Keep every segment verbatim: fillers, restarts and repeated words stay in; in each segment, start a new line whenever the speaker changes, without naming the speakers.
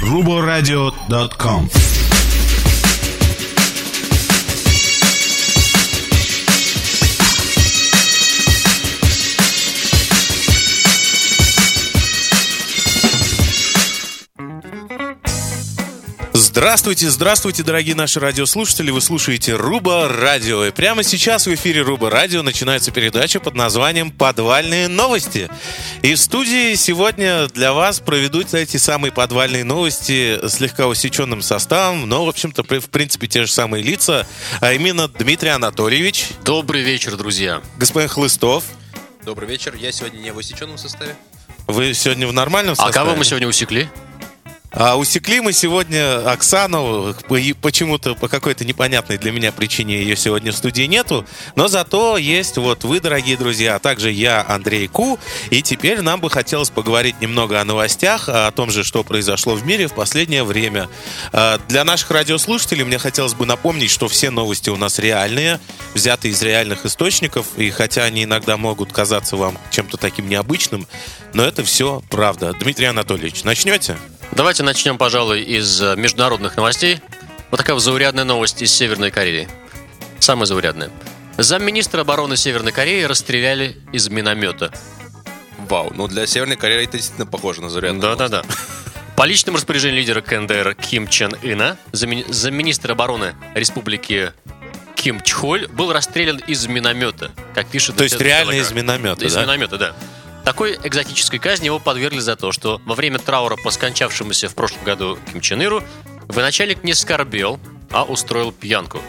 рубо радио точка ком.
Здравствуйте, здравствуйте, дорогие наши радиослушатели. Вы слушаете Руба Радио. И прямо сейчас в эфире Руба Радио начинается передача под названием «Подвальные новости». И в студии сегодня для вас проведут эти самые подвальные новости слегка усеченным составом, но, в общем-то, в принципе, те же самые лица, а именно Дмитрий Анатольевич.
Добрый вечер, друзья.
Господин Хлыстов.
Добрый вечер. Я сегодня не в усеченном составе.
Вы сегодня в нормальном составе?
А кого мы сегодня усекли?
А усекли мы сегодня Оксану, почему-то по какой-то непонятной для меня причине ее сегодня в студии нету, но зато есть вот вы, дорогие друзья, а также я, Андрей Ку, и теперь нам бы хотелось поговорить немного о новостях, о том же, что произошло в мире в последнее время. Для наших радиослушателей мне хотелось бы напомнить, что все новости у нас реальные, взяты из реальных источников, и хотя они иногда могут казаться вам чем-то таким необычным, но это все правда. Дмитрий Анатольевич, начнете?
Давайте начнем, пожалуй, из международных новостей. Вот такая заурядная новость из Северной Кореи. Самая заурядная. Замминистра обороны Северной Кореи расстреляли из миномета.
Вау, ну для Северной Кореи это действительно похоже на заурядную новость.
Да-да-да. По личному распоряжению лидера КНДР Ким Чен Ына, замми- замминистра обороны Республики Ким Чхоль был расстрелян из миномета, как пишет...
То есть реально из миномета,
из
да?
Из миномета, да. Такой экзотической казни его подвергли за то, что во время траура по скончавшемуся в прошлом году Ким Чен Иру военачальник не скорбел, а устроил пьянку.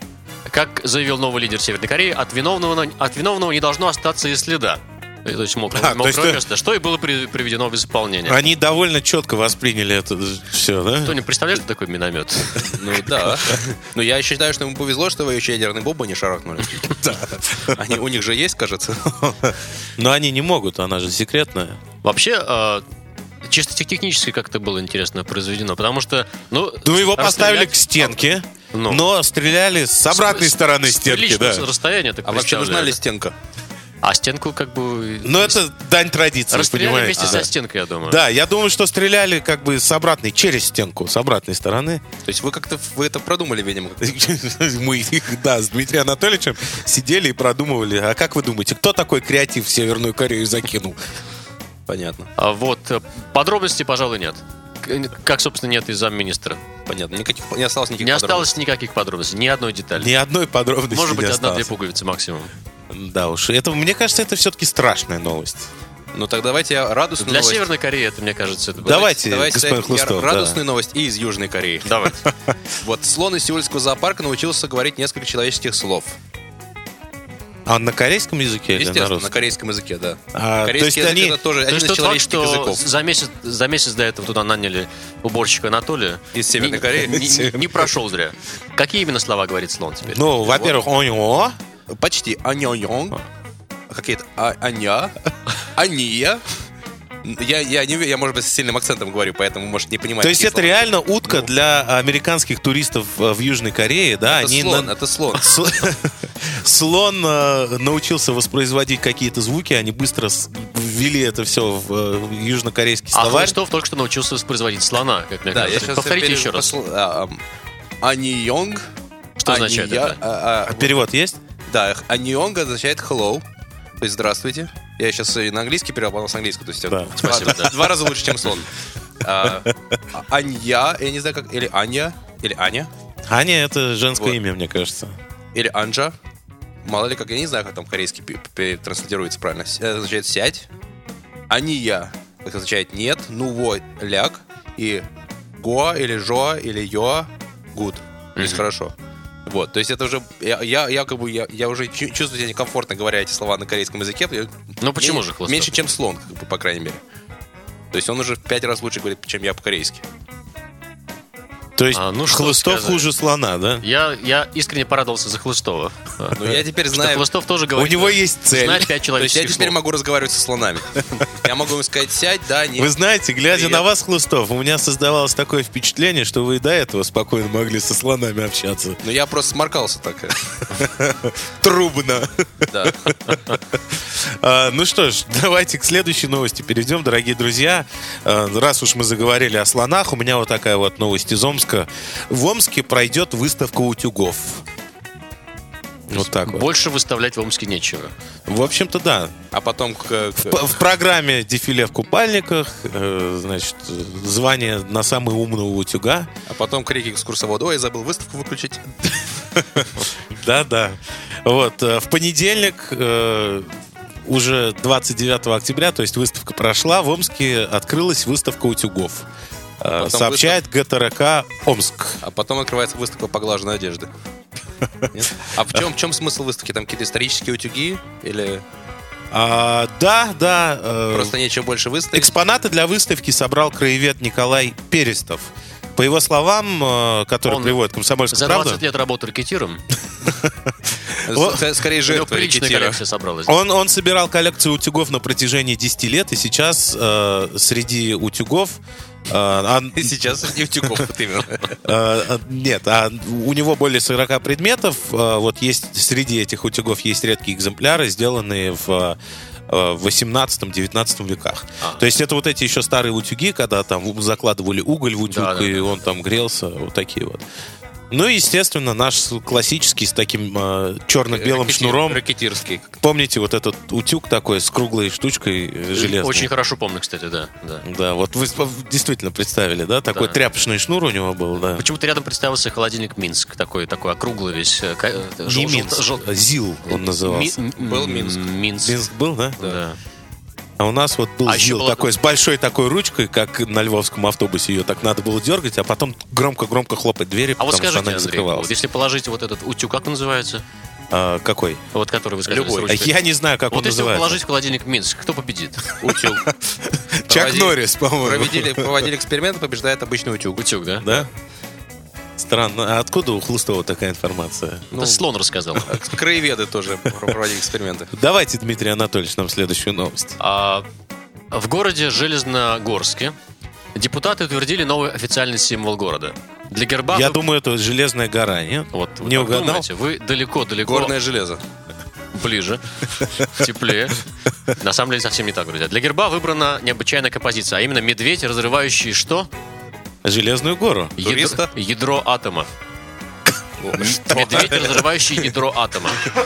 Как заявил новый лидер Северной Кореи, от виновного, от виновного не должно остаться и следа. То есть мокрое,
а,
мокрое
то есть
место, что и было при, приведено в исполнение.
Они довольно четко восприняли это все, да?
Кто не представляет, что такое миномет?
Ну да. Но я считаю, что ему повезло, что вы еще ядерный бомбу не шарахнули. Они у них же есть, кажется.
Но они не могут, она же секретная.
Вообще, чисто технически как-то было интересно произведено, потому что... Ну,
ну его поставили к стенке, но, но стреляли с обратной с, стороны с, стенки. Да.
Расстояние,
а вообще нужна ли стенка?
А стенку как бы...
Ну, это дань традиции,
расстреляли
понимаете?
вместе
а,
со
да.
стенкой, я думаю.
Да, я думаю, что стреляли как бы с обратной, через стенку, с обратной стороны.
То есть вы как-то вы это продумали, видимо?
Мы, да, с Дмитрием Анатольевичем сидели и продумывали. А как вы думаете, кто такой креатив в Северную Корею закинул?
Понятно.
А вот, подробностей, пожалуй, нет. Как, собственно, нет и замминистра.
Понятно. Никаких, не осталось никаких
Не
подробностей.
осталось никаких подробностей, ни одной детали.
Ни одной подробности.
Может быть,
не
одна-две пуговицы максимум.
Да уж, это, мне кажется, это все-таки страшная новость.
Ну так давайте я радостную
Для
новость.
Северной Кореи это, мне кажется, это...
Давайте,
давайте
господин Хлыстов.
Радостную
да.
новость и из Южной Кореи.
Давайте.
Вот слон из Сеульского зоопарка научился говорить несколько человеческих слов.
А он на корейском языке или на
Естественно,
русском?
на корейском языке, да.
А,
Корейский
то есть
язык
они...
это тоже
То
один
есть
из
тот факт,
человеческих
что
языков.
за месяц, за месяц до этого туда наняли уборщика Анатолия.
Из Северной
не,
Кореи?
Не, не, не прошел зря. Какие именно слова говорит слон теперь?
Ну, во-первых, он
почти аньонь, какие-то а, аня, ания. Я, я, не, я, может быть, с сильным акцентом говорю, поэтому, может, не понимаете.
То есть это
слова.
реально утка ну, для американских туристов в Южной Корее, да?
Это
Они
слон,
на...
это слон.
Слон э, научился воспроизводить какие-то звуки, они быстро с... ввели это все в э, южнокорейский словарь.
А Хлыстов только что научился воспроизводить слона, как мне
да,
кажется.
Я
Повторите
пере...
еще раз.
Посл... А, а, аньонг.
Что означает
Ания...
это?
А, а, перевод есть?
Да, аньонг означает hello. То есть здравствуйте. Я сейчас и на английский перевел, с английского. То есть
да.
Спасибо,
два, да. два раза лучше, чем слон. А, Анья, я не знаю как, или Аня, или Аня.
Аня — это женское
вот.
имя, мне кажется.
Или Анджа. Мало ли как, я не знаю, как там корейский транслируется правильно. Это означает сядь. Ания, как означает нет. Ну вот, ляг. И гоа, или жоа, или йоа, good. То есть mm-hmm. хорошо. Вот, то есть это уже, я, я, я как бы, я, я уже чувствую себя некомфортно, говоря эти слова на корейском языке.
Ну почему
меньше,
же, Хлыстов?
Меньше, чем слон, как бы, по крайней мере. То есть он уже в пять раз лучше говорит, чем я по-корейски.
То есть
А, ну, что
Хлыстов
сказать.
хуже слона, да?
Я, я искренне порадовался за Хлыстова.
Ну, я теперь
Что
знаю...
Хлыстов тоже
У
говорит.
него есть цель.
Знает пять
То есть я
человеческих
теперь
слов.
могу разговаривать со слонами. Я могу им сказать, сядь, да, нет.
Вы знаете, глядя
Привет.
на вас, Хлыстов, у меня создавалось такое впечатление, что вы и до этого спокойно могли со слонами общаться.
Ну, я просто сморкался так.
Трубно.
Да.
А, ну что ж, давайте к следующей новости перейдем, дорогие друзья. А, раз уж мы заговорили о слонах, у меня вот такая вот новость из Омска. В Омске пройдет выставка утюгов. Вот так вот.
Больше выставлять в Омске нечего.
В общем-то, да.
А потом к... к-
П- В программе дефиле в купальниках, э, значит, звание на самый умного утюга.
А потом крики экскурсовода. Ой, забыл выставку выключить.
Да-да. Вот. э, В понедельник, э, уже двадцать девятого октября, то есть выставка прошла, в Омске открылась выставка утюгов. Э,
Потом
Сообщает ГТРК Омск.
А потом открывается выставка поглаженной одежды. Нет? А в чем, в чем смысл выставки? Там какие-то исторические утюги? Или
А, да, да. э,
просто нечего больше выставить?
Экспонаты для выставки собрал краевед Николай Перестов. По его словам, э, которые
Он
приводит «Комсомольская
За
правда»,
двадцать лет работы ракетиром
Вот.
С- Скорее
у него
жертва
приличная
рекетира.
коллекция собралась.
Он, он собирал коллекцию утюгов на протяжении десяти лет, и сейчас э, среди утюгов... э, а-
И сейчас среди утюгов вот именно.
э, нет, а у него более сорока предметов. Э, вот есть среди этих утюгов есть редкие экземпляры, сделанные в... э, в восемнадцатом-девятнадцатом веках.
А.
То есть это вот эти еще старые утюги, когда там закладывали уголь в утюг,
Да, да,
и
да.
он там грелся, вот такие вот. Ну и, естественно, наш классический с таким э, черно-белым
Ракетир-
шнуром.
Ракетирский.
Помните вот этот утюг такой с круглой штучкой э, железной?
Очень хорошо помню, кстати, да. да.
Да, вот вы сп- действительно представили, да? Такой
Да.
тряпочный шнур у него был, да.
Почему-то рядом представился холодильник Минск, такой, такой округлый весь. э, ка- э,
Не
жел-
Минск,
жел-
а ЗИЛ он назывался.
Ми- м-
Был Минск.
Минск.
Минск был, да?
Да.
А у нас вот был
А еще
ЗИЛ
была-
такой, с большой такой ручкой, как на львовском автобусе. Ее так надо было дергать, а потом громко-громко хлопать двери,
А вот
потому что
скажите,
она не
Андрей,
закрывалась.
вот если положить вот этот утюг, как он называется?
А, какой?
Вот который вы сказали.
Любой.
с ручкой.
Я не знаю, как
Вот
он
если
называется.
положить в холодильник Минск, кто победит?
Утюг.
Чак
Проводили-
Норрис, по-моему.
Проводили, проводили эксперимент, побеждает обычный утюг.
Утюг, да?
Да? Странно. А откуда у Хлыстова такая информация?
Это слон рассказал.
Краеведы тоже проводили эксперименты.
Давайте, Дмитрий Анатольевич, нам следующую новость.
А, в городе Железногорске депутаты утвердили новый официальный символ города. Для герба...
Я
вы-
думаю, это Железная гора, нет?
Вот, вы
не
так
угадал?
думаете? Вы далеко-далеко
Горное железо.
ближе, теплее. На самом деле совсем не так, друзья. Для герба выбрана необычайная композиция, а именно медведь, разрывающий что?
Железную гору.
Ядро,
Туриста?
ядро атома. Медведь, разрывающий ядро атома.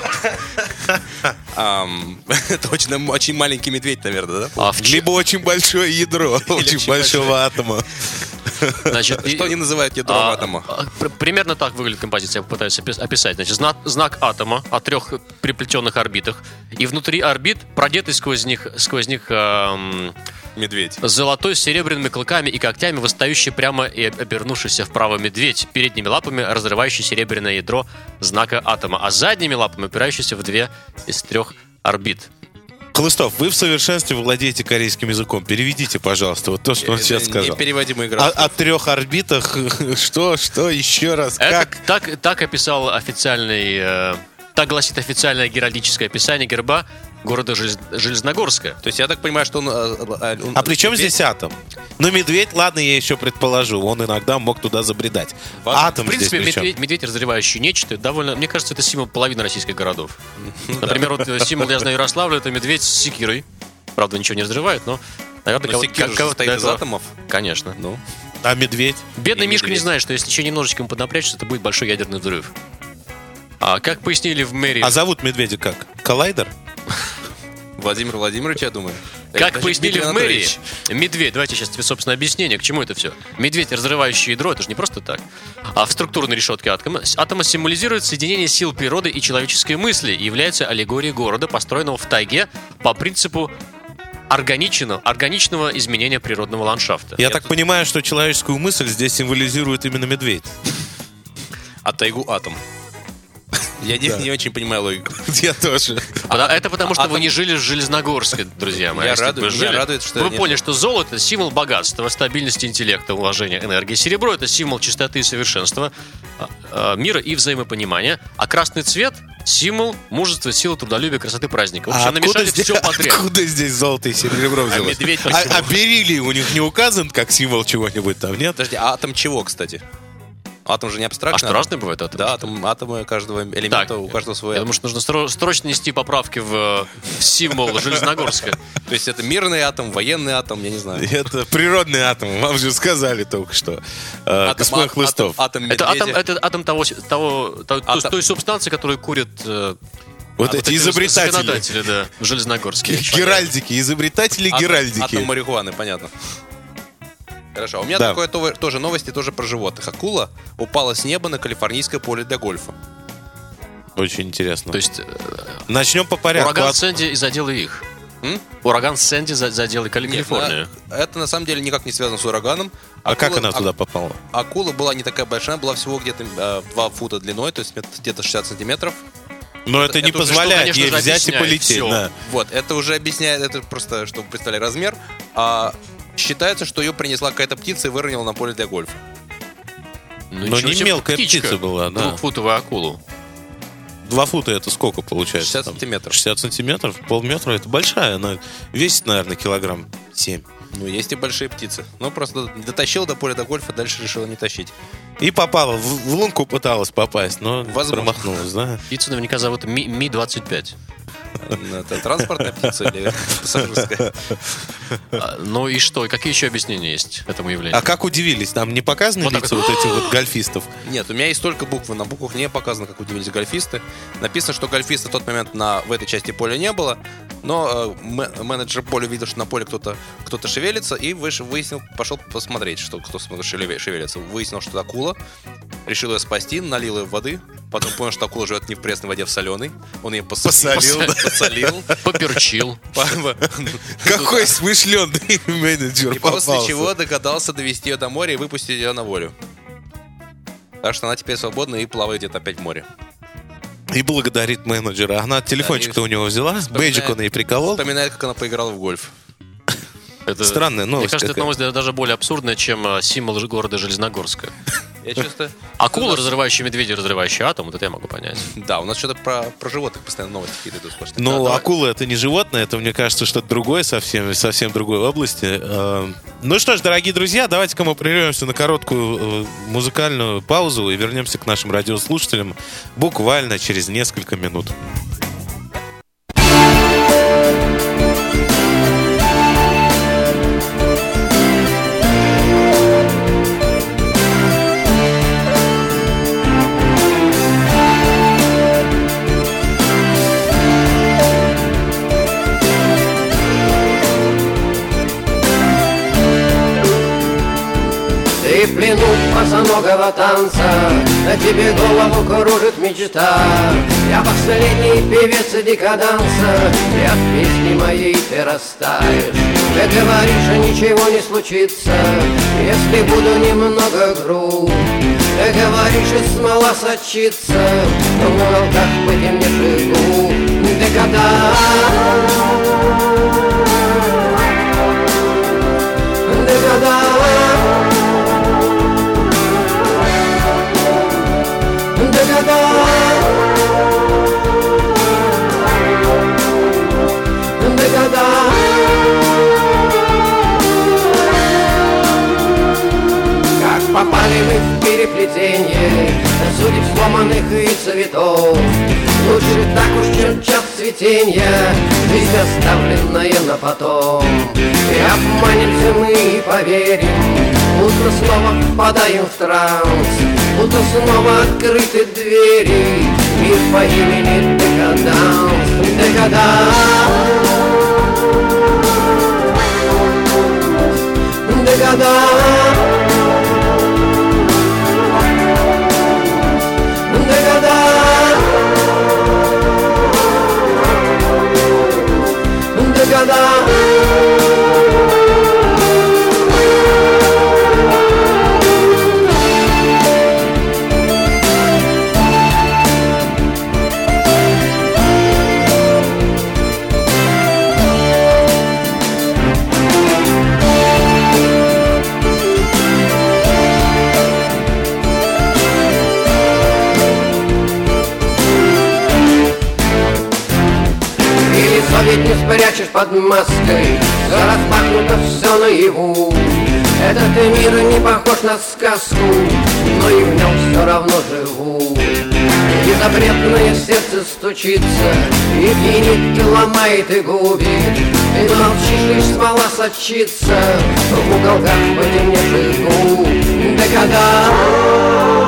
Ам, Это очень, очень маленький медведь, наверное, да?
А в ч-
Либо очень большое ядро, очень
очень
большого атома.
значит, и-
Что они называют ядром
А,
атома?
а, пр- Примерно так выглядит композиция, я попытаюсь опис- описать. Значит, знак, знак атома о трех приплетенных орбитах, и внутри орбит продетый сквозь них, сквозь них эм,
Медведь.
золотой с серебряными клыками и когтями, восстающий прямо и обернувшийся вправо медведь, передними лапами разрывающий серебряное ядро знака атома, а задними лапами упирающийся в две из трех орбит.
Хлыстов, вы в совершенстве владеете корейским языком. Переведите, пожалуйста, вот то, что он
Это
сейчас сказал.
непереводимая
О,
игра.
о трех орбитах, что, что, еще раз,
Это
как?
так, так описал официальный... э, так гласит официальное геральдическое описание герба города Желез- Железногорска.
То есть я так понимаю, что он... э, он-
А при чем
медведь-
здесь атом? Ну, медведь, ладно, я еще предположу, он иногда мог туда забредать.
Возможно.
Атом
В принципе,
здесь при чем?
медведь, медведь, разрывающий нечто, довольно... Мне кажется, это символ половины российских городов. Например, вот э, символ, я знаю, Ярославля, это медведь с секирой. Правда, ничего не разрывает, но... Наверное,
Но
кого-
секира же
кого-то
состоит
до
из
этого-
атомов.
Конечно.
Ну,
А медведь?
Бедный
И
Мишка не
медведь.
знает, что если еще немножечко ему поднапрячься, это будет большой ядерный взрыв. А как пояснили в мэрии...
А зовут медведя как? Коллайдер?
Владимир Владимирович, я думаю.
Как
Даже
пояснили
Дмитрий
в мэрии,
Анатольевич.
медведь, давайте сейчас тебе, собственно, объяснение, к чему это все. Медведь, разрывающий ядро, это же не просто так. А в структурной решетке атома, атома символизирует соединение сил природы и человеческой мысли и является аллегорией города, построенного в тайге по принципу органичного, органичного изменения природного ландшафта.
Я так понимаю, что человеческую мысль здесь символизирует именно медведь.
А тайгу атом. Я не, не очень понимаю логику.
Я тоже.
Пода- Это потому, что
а
вы
там-
не жили в Железногорске, друзья мои.
Я
Если бы
радует-
вы
меня
жили,
радует, что
вы
нет.
поняли, что золото — символ богатства, стабильности интеллекта, уважения, энергии. Серебро — это символ чистоты и совершенства, а, а, мира и взаимопонимания. А красный цвет — символ мужества, силы, трудолюбия, красоты, праздника. В общем,
А откуда
намешали
здесь,
все подряд.
откуда здесь золото и серебро взялось?
медведь
а,
почему?
а бериллий у них не указан как символ чего-нибудь там, нет?
Подожди, а атом чего, кстати? Атом же не
А
абстрактный.
что, разные бывают атомы?
Да, атом, атомы каждого элемента,
Так,
у каждого свой
Я
атом.
думаю, что нужно стро- срочно нести поправки в, в символ Железногорска.
То есть это мирный атом, военный атом, я не знаю.
Это природный атом, вам же сказали только что. Э,
Атом,
Господин
а-
Хлыстов.
Атом, атом
Это атом,
медведя.
это атом того, того, того- той-
Атом-
той субстанции, которую курят э,
Вот
а,
эти
вот
изобретатели.
законодатели, да, в Железногорске.
Геральдики, изобретатели
Атом-
геральдики.
Атом марихуаны, понятно. Хорошо, а у меня
Да.
такое то- тоже новости, тоже про животных. Акула упала с неба на калифорнийское поле для гольфа.
Очень интересно.
То есть э,
Начнем по порядку.
ураган
От-
Сэнди и задел и их.
М?
Ураган Сэнди за- задел и Кали-
Нет,
Калифорнию.
на- это на самом деле никак не связано с ураганом.
А как
Акула-
она
а-
туда попала?
Акула была не такая большая, она была всего где-то э, два фута длиной, то есть мет- где-то шестьдесят сантиметров.
Но это, не
это уже,
позволяет
конечно
ей
же,
взять и
объясняет
полететь.
всё.
Да.
Вот, это уже объясняет, это просто, чтобы вы представляли размер. А считается, что ее принесла какая-то птица и выронила на поле для гольфа.
Ну,
Но
ничего
не
себе,
мелкая птица была, да.
Двухфутовую акулу.
Два фута это сколько получается?
шестьдесят
там?
сантиметров.
шестьдесят сантиметров? Полметра это большая. Она весит, наверное, килограмм семь.
Ну, есть и большие птицы. Ну, просто дотащил до поля до гольфа, дальше решила не тащить.
И попала. В, в лунку пыталась попасть, но
Возможно.
промахнулась, да?
Птицу наверняка зовут Ми- Ми двадцать пять.
Это транспортная птица или пассажирская?
А, Ну и что? Какие еще объяснения есть этому явлению?
А как удивились? Там не показаны
Вот так
лица
вот.
вот этих вот гольфистов?
Нет, у меня есть только буквы. На буквах не показано, как удивились гольфисты. Написано, что гольфиста в тот момент на, в этой части поля не было, но э, ме- менеджер поля видел, что на поле кто-то кто шевелится, и выш- выяснил, пошел посмотреть, что кто шеве- шевелится. Выяснил, что это акула. Решил ее спасти, налил ее воды. Потом понял, что акула живет не в пресной воде, а в соленой. Он ее посолил.
Посолил, да.
посолил.
Поперчил.
Какой смышленый менеджер
И после
попался.
чего догадался довести ее до моря и выпустить ее на волю. Так что она теперь свободна и плавает где-то опять в море.
И благодарит менеджера. Она телефончик-то у него взяла, бейджик он ей приколол.
Вспоминает, как она поиграла в гольф.
Это,
Странная новость
Мне кажется, эта
какая.
новость даже более абсурдная, чем а, символ ж- города Железногорска.
Я чисто...
Акула,
У нас-
разрывающая медведя, разрывающий атом, вот это я могу понять.
Да, у нас что-то про, про животных постоянно новости какие-то идут сплошные.
Ну,
Да, давай.
акула это не животное, это, мне кажется, что-то другое совсем, из совсем другой области. Э, Ну что ж, дорогие друзья, давайте-ка мы прервемся на короткую э, музыкальную паузу и вернемся к нашим радиослушателям буквально через несколько минут.
Ты в плену босоногого танца, на тебе голову кружит мечта. Я последний певец декаданса, и от песни моей ты растаешь. Ты говоришь, ничего не случится, если буду немного груб. Ты говоришь, и смола сочится, но в уголках потемневших губ. Декаданс, декаданс. Как попали мы в переплетение судеб сломанных и цветов. Лучше так уж, чем час цветения, жизнь оставленная на потом. И обманемся мы и поверим, будто снова впадаем в транс, будто снова открыты двери, мир по имени Декаданс. Декаданс, Декаданс, Декаданс, Декаданс. прячешь под маской, все распахнуто, все наяву. Этот мир не похож на сказку, но и в нем все равно живу. И запретное сердце стучится, и пьянит, и ломает, и губит. Ты молчишь, лишь смола сочится в уголках потемневших губ. Декаданс.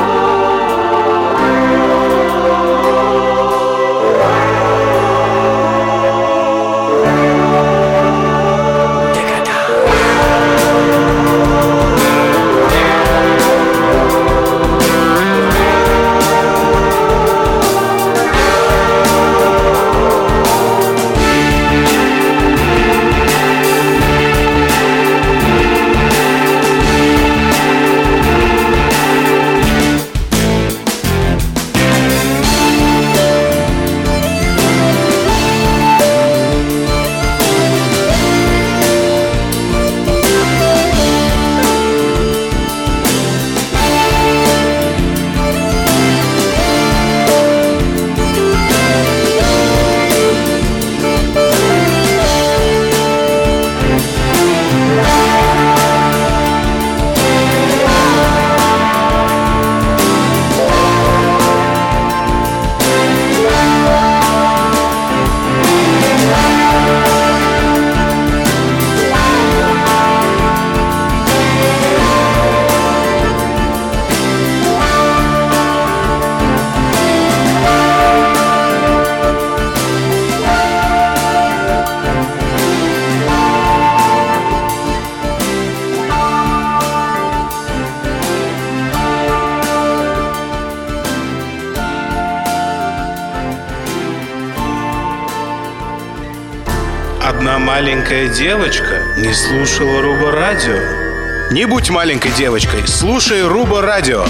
Одна маленькая девочка не слушала Руба Радио. Не будь маленькой девочкой, слушай Руба Радио.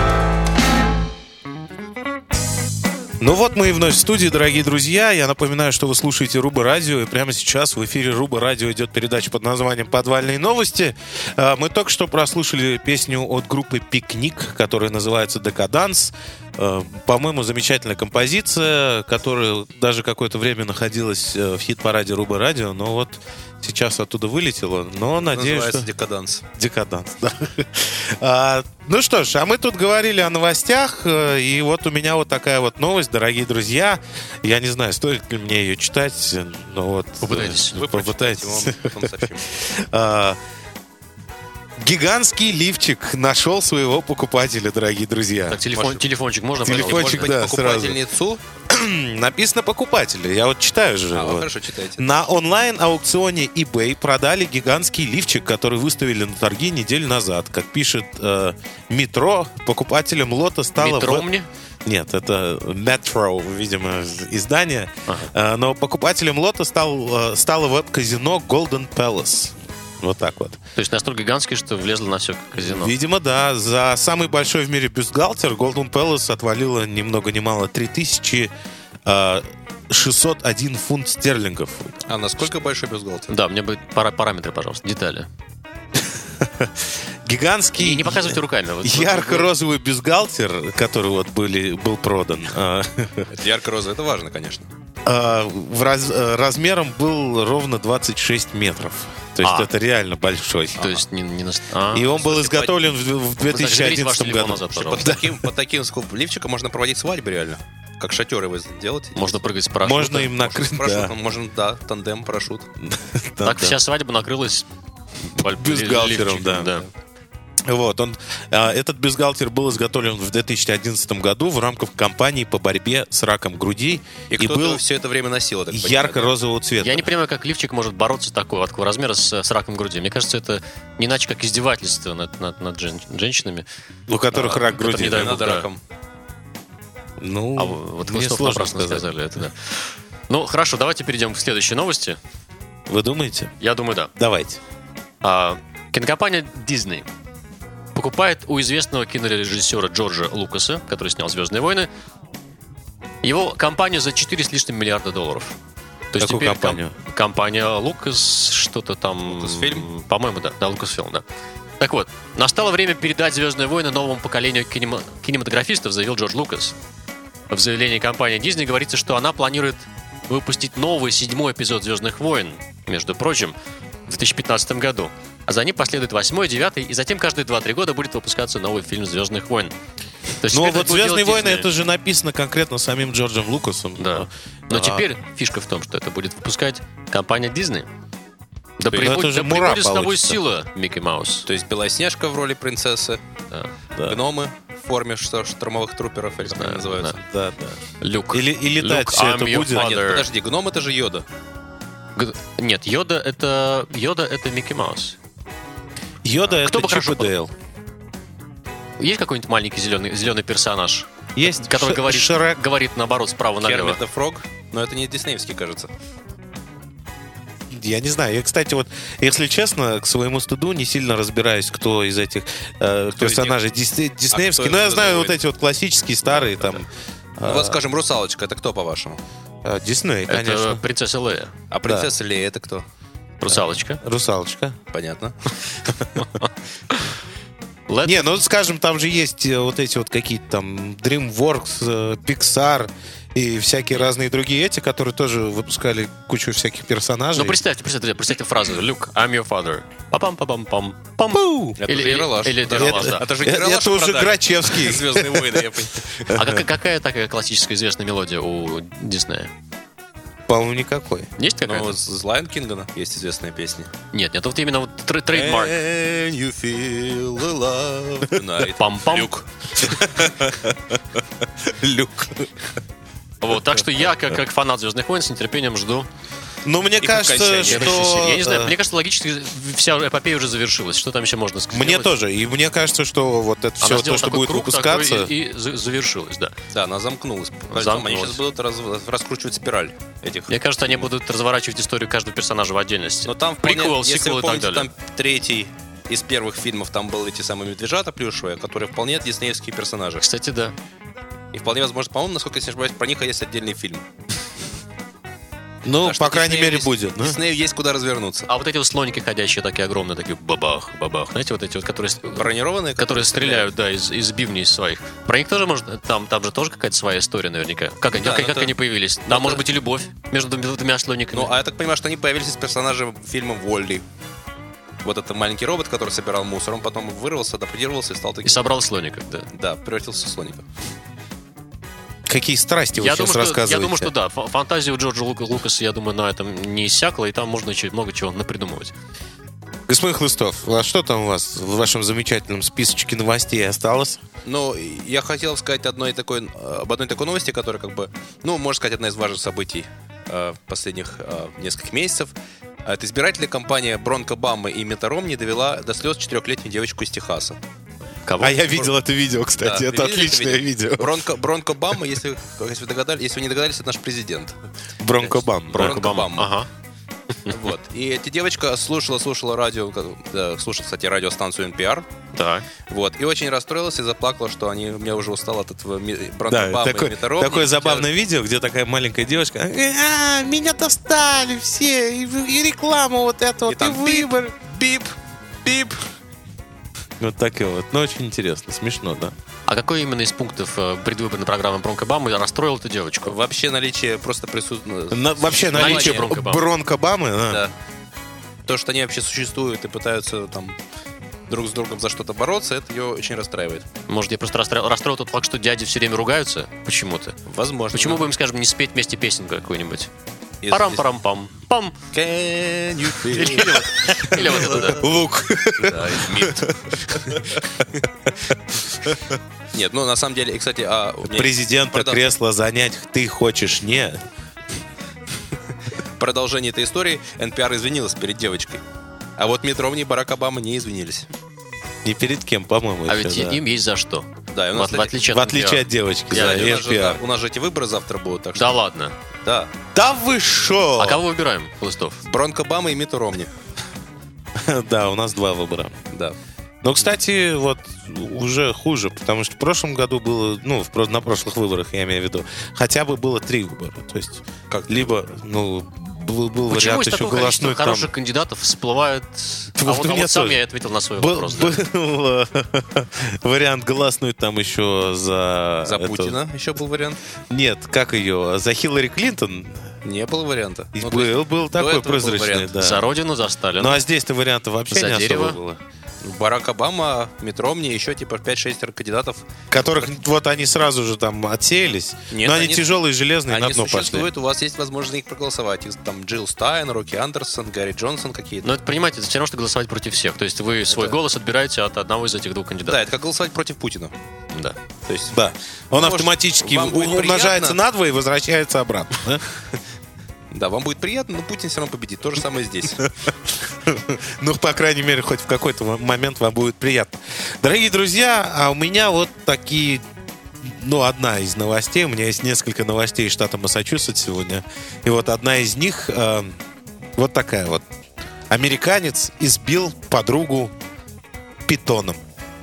Ну вот мы и вновь в студии, дорогие друзья. Я напоминаю, что вы слушаете Руба Радио, и прямо сейчас в эфире Руба Радио идет передача под названием «Подвальные новости». Мы только что прослушали песню от группы «Пикник», которая называется «Декаданс». По-моему, замечательная композиция, которая даже какое-то время находилась в хит-параде Руба Радио, но вот сейчас оттуда вылетела, но надеюсь,
называется
что...
«Декаданс».
Декаданс, да. а, ну что ж, а мы тут говорили о новостях, и вот у меня вот такая вот новость, дорогие друзья. Я не знаю, стоит ли мне ее читать, но вот...
Попытайтесь.
Вы
Попытайтесь.
прочитайте, вам потом сообщим.
А, Гигантский лифчик нашел своего покупателя, дорогие друзья.
Так, телефон,
Может,
телефончик можно,
телефончик,
пожалуйста?
да,
Покупательницу?
Написано покупателя, я вот читаю же.
А, вы
вот.
хорошо читаете.
На онлайн-аукционе eBay продали гигантский лифчик, который выставили на торги неделю назад. Как пишет э, Метро, покупателем лота стало...
Метро
в-
мне?
Нет, это Metro, видимо, издание.
Ага.
Э, но покупателем лота стал, э, стало веб-казино Golden Palace. Вот так вот.
То есть настолько гигантский, что влезло на все казино.
Видимо, да. За самый большой в мире бюстгальтер Golden Palace отвалило ни много ни мало три тысячи шестьсот один фунт стерлингов.
А насколько большой бюстгальтер?
Да, мне бы пара параметры, пожалуйста, детали.
Гигантский...
И не показывайте руками. Вот-
Ярко-розовый бюстгальтер, который вот были, был продан, а,
Это ярко-розовый, это важно, конечно.
а, в раз- а, размером был ровно двадцать шесть метров. То есть
А.
это реально большой.
То есть не, не на... а.
И он был
Слушайте,
изготовлен в в две
Так,
тысячи
заберите ваш
одиннадцатом
телефон
году.
назад,
Под
пожалуйста.
таким, под таким скоп лифчиком можно проводить свадьбы реально. Как шатер его делать.
Можно прыгать с парашютом.
Можно им
Можно
накрыть.
с парашютом, можно, да, тандем, парашют.
Да,
Так
да.
вся свадьба накрылась баль-
Бюстгальтером,
лифчиком,
да. Вот, он, а, этот бюстгальтер был изготовлен в две тысячи одиннадцатом году в рамках кампании по борьбе с раком груди
И,
и,
кто-то
был
все это время носил, я так понимаю,
ярко-розового цвета.
Я не понимаю, как лифчик может бороться такого, такого размера с, с раком груди. Мне кажется, это не иначе, как издевательство над, над, над жен- женщинами.
У которых
А,
рак
который
груди.
не дай
да?
бог,
над
да.
раком.
Ну,
А вот
мне
Хлыстов
сложно
напрасно
сказать.
сказали это, да. Ну, хорошо, давайте перейдем к следующей новости.
Вы думаете?
Я думаю, да.
Давайте.
А, кинокомпания Disney покупает у известного кинорежиссера Джорджа Лукаса, который снял «Звездные войны», его компанию за четыре с лишним миллиарда долларов. То есть
Какую
теперь
компанию?
ком- компания Лукас, что-то там...
Lucasfilm?
По-моему, да. Да, Lucasfilm, да. Так вот, настало время передать «Звездные войны» новому поколению кинема- кинематографистов, заявил Джордж Лукас. В заявлении компании Disney говорится, что она планирует выпустить новый седьмой эпизод «Звездных войн», между прочим, в две тысячи пятнадцатом году. А за ним последует восьмой, девятый, и затем каждые два-три года будет выпускаться новый фильм «Звездных войн». То есть
Ну
теперь
вот
это будет
«Звездные
делать
войны»
Disney.
это же написано конкретно самим Джорджем Лукасом.
Да. Но
А,
теперь фишка в том, что это будет выпускать компания Disney. Да,
Ну,
прибудет,
это же
да
мура
прибудет с тобой
получится.
сила, Микки Маус.
То есть Белоснежка в роли принцессы,
Да.
Да.
гномы в форме что, штурмовых труперов, или как
Да,
они называются.
Да, да.
Люк.
Или- и летать
Люк,
всё
I'm
это
your
будет.
А, нет,
father.
подожди, гном это же Йода.
Г- Нет, Йода это Йода это Микки Маус.
Йода
Кто
это
бы
Чип
хорошо
и Дейл.
Есть какой-нибудь маленький зеленый, зеленый персонаж,
Есть
который
Ш-
говорит,
Шрек.
говорит наоборот справа налево?
Кермит the Frog, но это не диснеевский, кажется.
Я не знаю. Я, кстати, вот, если честно, к своему стыду не сильно разбираюсь, кто из этих э,
Кто из
персонажей Дис- диснеевские.
А кто
Но я
из
знаю вот
«Звездных
эти вот классические, старые, там.
Ну, вот, скажем, Русалочка, это кто, по-вашему?
э, Дисней,
Это
конечно.
принцесса Лея.
А принцесса Лея это кто?
Русалочка.
Русалочка.
Понятно.
Let-
Не, ну, скажем, там же есть э, вот эти вот какие-то там DreamWorks, э, Pixar и всякие разные другие эти, которые тоже выпускали кучу всяких персонажей.
Ну, представьте, представьте, представьте фразу «Люк, I'm your father». Пам-пам-пам-пам. Пам.
Пу!
Это
Или-
же Ералаш.
или
Это-
Ералаш,
это-
да.
Это же
Э,
Ералаш
это уже
продали.
Грачевский.
«Звездные войны», я понял.
А как- какая такая классическая известная мелодия у Диснея?
По-моему, никакой.
Есть какая-то?
Ну, с Лайон Кинга есть известная песня.
Нет, нет, вот именно вот тр- трейдмарк.
Can you feel the love tonight?
Пам-пам.
Люк.
Люк.
Вот, так что я, как, как фанат «Звездных войн», с нетерпением жду.
Ну, мне
Их
кажется,
окончание.
следующей серии.
что...
Я не знаю,
э,
мне кажется, логически вся эпопея уже завершилась. Что там еще можно сказать?
Мне тоже. И мне кажется, что вот это
Она
все,
сделала
то, что
такой
будет
круг
выпускаться...
такой и, и за- завершилась, да.
Да, она замкнулась. Поэтому
Замкнулась.
Они сейчас будут раз- раскручивать спираль этих.
Мне кажется, они будут разворачивать историю каждого персонажа в отдельности.
Но там вполне,
приквел,
если
сиквел
вы
и так
помните,
далее.
там третий из первых фильмов, там были эти самые медвежата плюшевые, которые вполне диснеевские персонажи.
Кстати, да.
И вполне возможно, по-моему, насколько я не ошибаюсь, про них есть отдельный фильм.
Ну,
Так что
по крайней
Диснею
мере,
есть-
будет. ну.
Диснею есть куда развернуться.
А вот эти вот слоники ходящие, такие огромные, такие бабах, бабах. Знаете, вот эти вот, которые,
Бронированные,
которые стреляют, да, из, из бивней своих. Про них тоже можно... Там, там же тоже какая-то своя история наверняка. Как, они,
Да,
как,
ну
как
это-
они появились?
ну
Там,
это-
может быть, и любовь между двумя двумя слониками.
Ну, а я так понимаю, что они появились из персонажа фильма «Волли». Вот это маленький робот, который собирал мусор, он потом вырвался, адаптировался и стал
И
таким...
собрал слоников, да.
Да, превратился в слоника.
Какие страсти вы
Я
сейчас
думаю, что,
рассказываете?
я думаю, что да, фа- фантазия у Джорджа Лука- Лукаса, я думаю, на этом не иссякла, и там можно еще много чего напридумывать.
Господин Хлыстов, а что там у вас в вашем замечательном списочке новостей осталось?
Ну, я хотел сказать одной такой, об одной такой новости, которая как бы, ну, можно сказать, одна из важных событий э, последних э, нескольких месяцев. Это избирательная кампания Бронко Обамы и Митта Ромни довела до слез четырехлетнюю девочку из Техаса.
Кого?
А я видел это видео, кстати.
Да,
это
вы видели
отличное видео.
Бронко, Бронко Обама, если, если, вы догадались, если вы не догадались, это наш президент.
Бронко Бам.
Бронко Обама.
Ага.
Вот. И эта девочка слушала, слушала радио, да, слушала, кстати, радиостанцию эн пи ар.
Так.
Вот. И очень расстроилась и заплакала, что они, меня уже устал от этого ми- Бронко
Да,
Обамы
такое,
и Митта Ромни.
такое забавное видео, где такая маленькая девочка. А, меня достали все, и, и реклама вот эта вот, и,
там бип,
выбор.
бип, бип.
Вот так и вот. Ну, очень интересно, смешно, да.
А какой именно из пунктов э, предвыборной программы Бронко Обамы расстроил эту девочку?
Вообще наличие просто присутствует...
На- вообще
Наличие
наличие
Бронко Обамы.
Бронко Обамы, да.
Да. То, что они вообще существуют и пытаются там друг с другом за что-то бороться, это ее очень расстраивает.
Может, я просто расстроил, расстроил тот факт, что дяди все время ругаются почему-то.
Возможно.
Почему
да.
бы им, скажем, не спеть вместе песенку какую-нибудь?
Если-
Парам-парам-пам. Пам.
Can you feel-
Или, или вот, или вот это, да.
Лук.
Да, Мит. Нет, ну на самом деле, и, кстати, а, у меня
Президента
продол-
кресло занять ты хочешь не.
продолжение этой истории эн пи ар извинилась перед девочкой. А вот Митт Ромни и Барак Обама не извинились.
Ни перед кем, по-моему.
А
еще,
ведь
да.
им есть за что.
Да, и у
В,
нас,
в
кстати,
отличие
В
от
отличие от
эн
девочки,
Я-
да,
у, нас
эн
же,
пи ар.
да, у нас же эти выборы завтра будут, так
пи ар.
что...
Да ладно.
Да.
Да вы шо?
А кого выбираем, Хлыстов?
Бронко Обама и Митт Ромни.
Да, у нас два выбора.
Да.
Но, кстати, вот уже хуже, потому что в прошлом году было, ну, в про- на прошлых выборах, я имею в виду, хотя бы было три выбора. То есть,
Как
либо, ну, был, был
Почему
вариант
из
еще
такого количества
голосных там.
хороших кандидатов всплывает... А
Вот
вот,
у
а
меня
вот сам
тоже.
я ответил на свой
Был,
вопрос. да.
был, э, вариант голоснуть там еще за...
За
эту-
Путина еще был вариант.
Нет, как ее? За Хиллари Клинтон.
Не было варианта.
И
Ну, то
был,
есть
был
до
такой
этого был
прозрачный,
вариант.
да.
За родину, за Сталина.
Ну а здесь-то вариантов вообще
За
не
дерево.
особо было.
Барак Обама, Метро мне, еще типа пять-шесть кандидатов.
Которых вот они сразу же там отсеялись.
Нет,
но они,
они-
тяжелые, железные, на
Они
дно пошли.
существуют, у вас есть возможность за них проголосовать. Их Там Джилл Стайн, Рокки Андерсон, Гарри Джонсон какие-то.
Но это, понимаете, это все равно, что голосовать против всех. То есть вы свой голос отбираете от одного из этих двух
Да,
кандидатов.
это как голосовать против Путина.
Да.
То есть,
Да. Он
Может,
автоматически
вам будет
умножается
приятно?
на два и возвращается обратно. да?
да, вам будет приятно, но Путин все равно победит. То же самое здесь.
Ну, по крайней мере, хоть в какой-то момент вам будет приятно. Дорогие друзья, а у меня вот такие... Ну, одна из новостей. У меня есть несколько новостей из штата Массачусетс сегодня. И вот одна из них э, вот такая вот. Американец избил подругу питоном.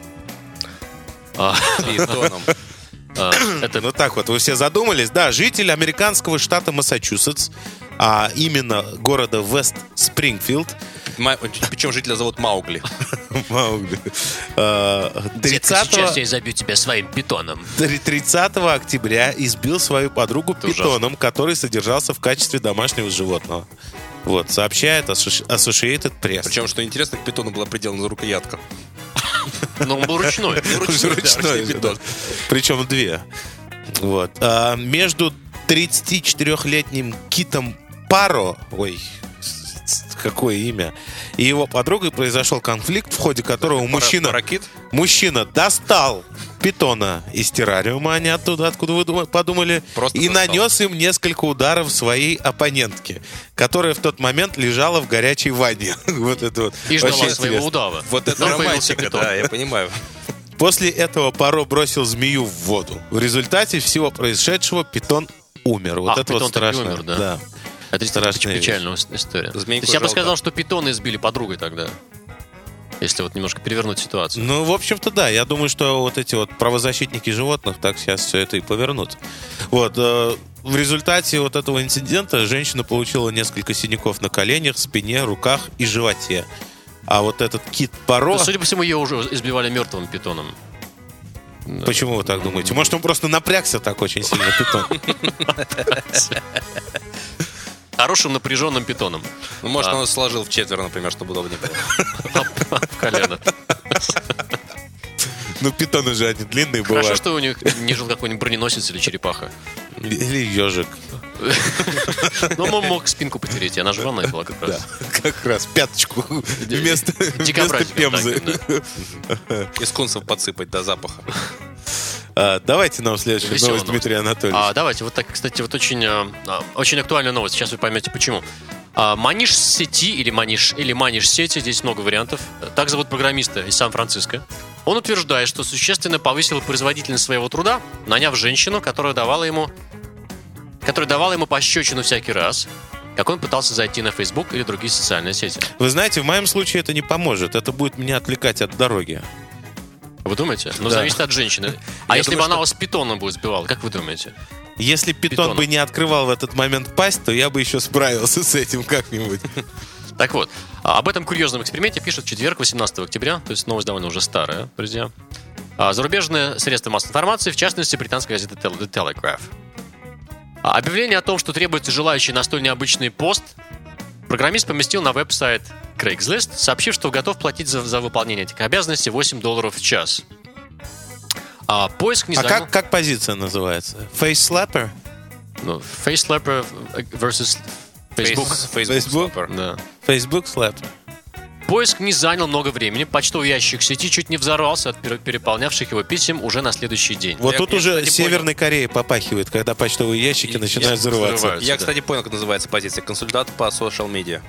А,
Питоном.
а, это
Ну так вот, вы все задумались. Да, житель американского штата Массачусетс, а именно города Вест-Спрингфилд,
Ма- Причем жителя зовут Маугли.
Маугли, э,
Детка, сейчас
тридцатого
я забью тебя своим питоном.
тридцатого октября избил свою подругу
Это
питоном, который содержался в качестве домашнего животного. Вот, сообщает Associated Press.
Причем, что интересно, к питону была приделана рукоятка.
Но он был ручной.
Ручной,
ручной
да.
питон.
Причем две. Вот. А между тридцатичетырёхлетним Китом Паро, ой, какое имя, и его подругой произошел конфликт, в ходе которого мужчина,
Паракит?
мужчина достал питона из террариума, а не оттуда, откуда вы дума- подумали,
Просто
и
достал.
нанес им несколько ударов своей оппонентке, которая в тот момент лежала в горячей ванне. Вот это вот.
И ждала
Очень
своего
интересно.
удава.
Вот это
Но появился
романтика,
питон.
да, я понимаю.
После этого Паро бросил змею в воду. В результате всего происшедшего питон умер. Вот
А,
это вот
питон таки
страшно.
умер, да. Это действительно очень
Страшная вещь.
печальная ис- история.
Змейку
То есть я бы
жалко.
сказал, что питона избили подругой тогда. Если вот немножко перевернуть ситуацию.
Ну, в общем-то, да. Я думаю, что вот эти вот правозащитники животных так сейчас все это и повернут. Вот. э, В результате вот этого инцидента женщина получила несколько синяков на коленях, спине, руках и животе. А вот этот Кит Паро...
Ну, судя по всему, ее уже избивали мертвым питоном.
Почему вы так думаете? Может, он просто напрягся так очень сильно, питон?
Хорошим напряженным питоном.
Ну, может,
А.
он сложил в четверо, например, чтобы удобнее было.
В колено.
Ну, питоны же они длинные
Хорошо,
бывают.
что у них не жил какой-нибудь броненосец или черепаха.
Или ежик.
Но он мог спинку потереть, и она жеванная была как раз.
Как раз пяточку вместо, вместо
Дикобразиком
пемзы.
таким,
Из кунцев подсыпать до запаха.
А, давайте нам следующую
Веселая
новость,
новость.
Дмитрий Анатольевич.
А, давайте, вот так, кстати, вот очень, а, а, очень актуальная новость. Сейчас вы поймете, почему. А, Маниш сети или Маниш, или Маниш сети, здесь много вариантов. Так зовут программиста из Сан-Франциско. Он утверждает, что существенно повысил производительность своего труда, наняв женщину, которая давала ему, которая давала ему пощечину всякий раз, как он пытался зайти на Facebook или другие социальные сети.
Вы знаете, в моем случае это не поможет. Это будет меня отвлекать от дороги.
Вы думаете? Ну,
Да.
зависит от женщины. А
Я
если
думаю,
бы она
что-
вас питоном бы сбивала, как вы думаете?
Если питон
Питоном.
бы не открывал в этот момент пасть, то я бы еще справился с этим как-нибудь.
Так вот, а, об этом курьезном эксперименте пишут в четверг, восемнадцатого октября, то есть новость довольно уже старая, друзья. А, Зарубежные средства массовой информации, в частности, британская газета Tel- The Telegraph. А, Объявление о том, что требуется желающий на столь необычный пост, программист поместил на веб-сайт Craigslist, сообщив, что готов платить за, за выполнение этих обязанностей восемь долларов в час. А поиск не
А
занял...
как, как позиция называется? Face slapper?
Ну, Face Slapper versus Facebook.
Facebook.
Facebook?
Slapper.
Да.
Facebook slapper.
Поиск не занял много времени. Почтовый ящик сети чуть не взорвался от пере- переполнявших его писем уже на следующий день.
Вот
Я-
тут
я,
уже
кстати,
Северной Кореей попахивает, когда почтовые ящики
И-
начинают
и
взрываться.
взрываются.
Я,
да.
кстати, понял, как называется позиция. Консультант по social media.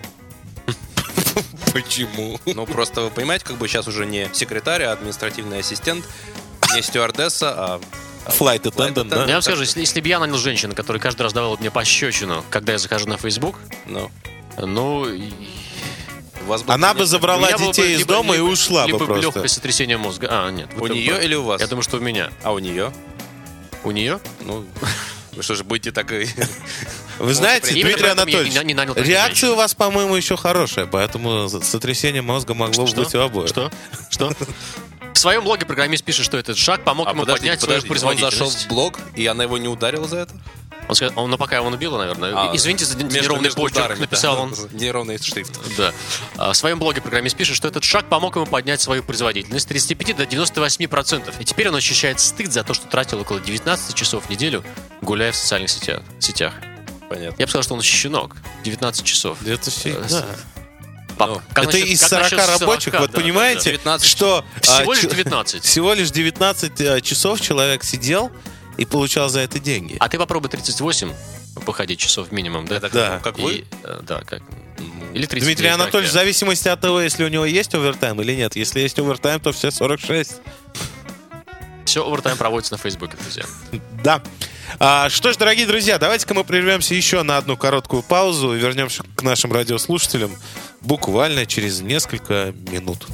Почему?
Ну, просто вы понимаете, как бы сейчас уже не секретарь, а административный ассистент, не стюардесса, а...
Flight attendant, да?
Я вам скажу, если, если бы я нанял женщину, которая каждый раз давала мне пощечину, когда я захожу на Facebook,
Ну,
ну... и-
у вас бы-
Она бы
у
забрала
меня было бы
детей из
либо-
дома и
либо-
ушла бы
либо
просто.
легкое сотрясение мозга. А, нет.
У
вы как
нее
бы-
или у вас?
Я думаю, что у меня.
А у нее?
У нее?
Ну, вы что же, будете так и...
Вы знаете,
Именно
Дмитрий
поэтому я
Анатольевич,
не- не нанял такую
реакция
женщину.
у вас, по-моему, еще хорошая, поэтому сотрясение мозга могло
Что?
быть у обоих.
Что? Что? В своем блоге программист пишет, что этот шаг помог
А
ему
подождите,
поднять свою
подождите, он зашел
производительность.
в блог, и она его не ударила за это?
Он сказал, он, ну, пока его убило, наверное.
А,
Извините за
между-
неровный
между
почерк,
ударами,
написал
да.
он.
Неровный шрифт.
Да. А в своем блоге программист пишет, что этот шаг помог ему поднять свою производительность с тридцати пяти до девяноста восьми процентов. И теперь он ощущает стыд за то, что тратил около девятнадцати часов в неделю, гуляя в социальных сетях. сетях.
Понятно.
Я бы сказал, что он щенок. девятнадцать часов.
Это все.
Э,
Да.
Пап,
Ну,
как
Это
насчет-
из
как
сорока
насчет
рабочих,
сорока?
вот
Да, да,
понимаете,
да.
девятнадцать
что а,
Всего лишь
ч-
девятнадцать.
всего лишь девятнадцать а, часов человек сидел и получал за это деньги.
А ты попробуй тридцать восемь походить часов минимум, да?
Это как-
Да.
как
И,
вы?
э, да, как... Или тридцать
Дмитрий
девять,
Анатольевич, в
как я.
зависимости от того, если у него есть овертайм или нет. Если есть овертайм, то все сорок шесть.
Все, овертайм проводится на Фейсбуке, друзья.
Да. А, что ж, дорогие друзья, давайте-ка мы прервемся еще на одну короткую паузу и вернемся к нашим радиослушателям буквально через несколько минут.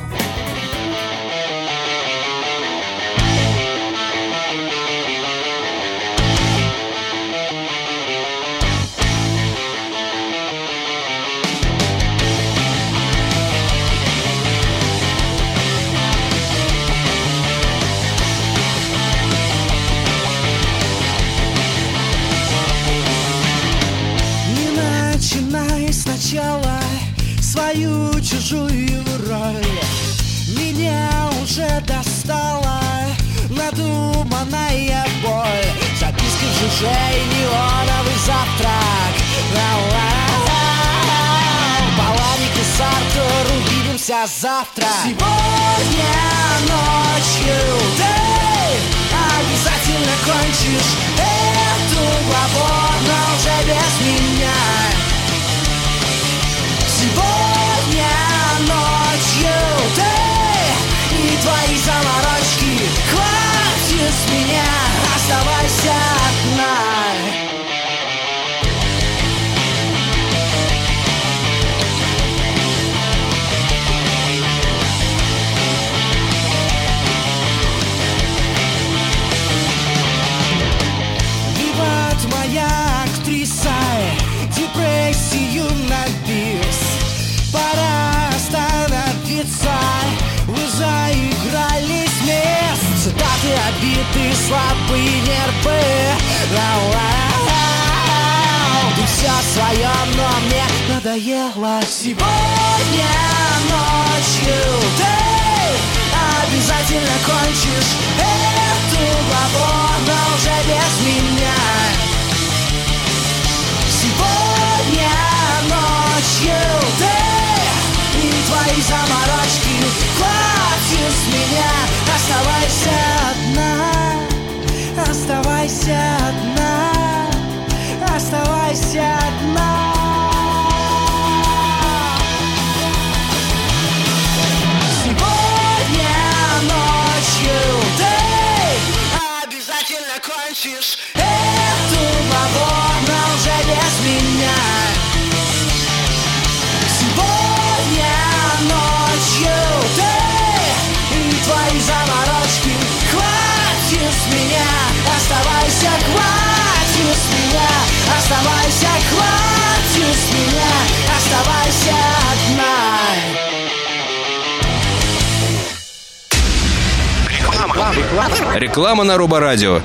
Не начинай сначала свою чужую роль. Меня уже достала надуманная боль. Записки в ЖЖ и неоновый завтрак. Баланики с Артур, увидимся завтра. Сегодня ночью ты обязательно кончишь эту главу, но уже без меня. Сегодня ночью ты и твои заморочки, хватит с меня, оставайся одна. Виват, моя актриса, депрессию на бис. Пора остановиться, вы заигрались с мест. Цитаты, обиты, слабые нервы. Ты все свое, но мне надоело. Сегодня ночью ты обязательно кончишь эту главу, но уже без меня. Сегодня ночью ты и твои заморочки, хватит с меня. Оставайся одна, оставайся одна, оставайся одна. Сегодня ночью ты обязательно кончишь эту главу, но уже без меня. Сегодня ночью ты и твои заморочки, хватит с меня. Оставайся, хватит с меня. Оставайся, хватит с меня. Оставайся одна.
Реклама на Роборадио.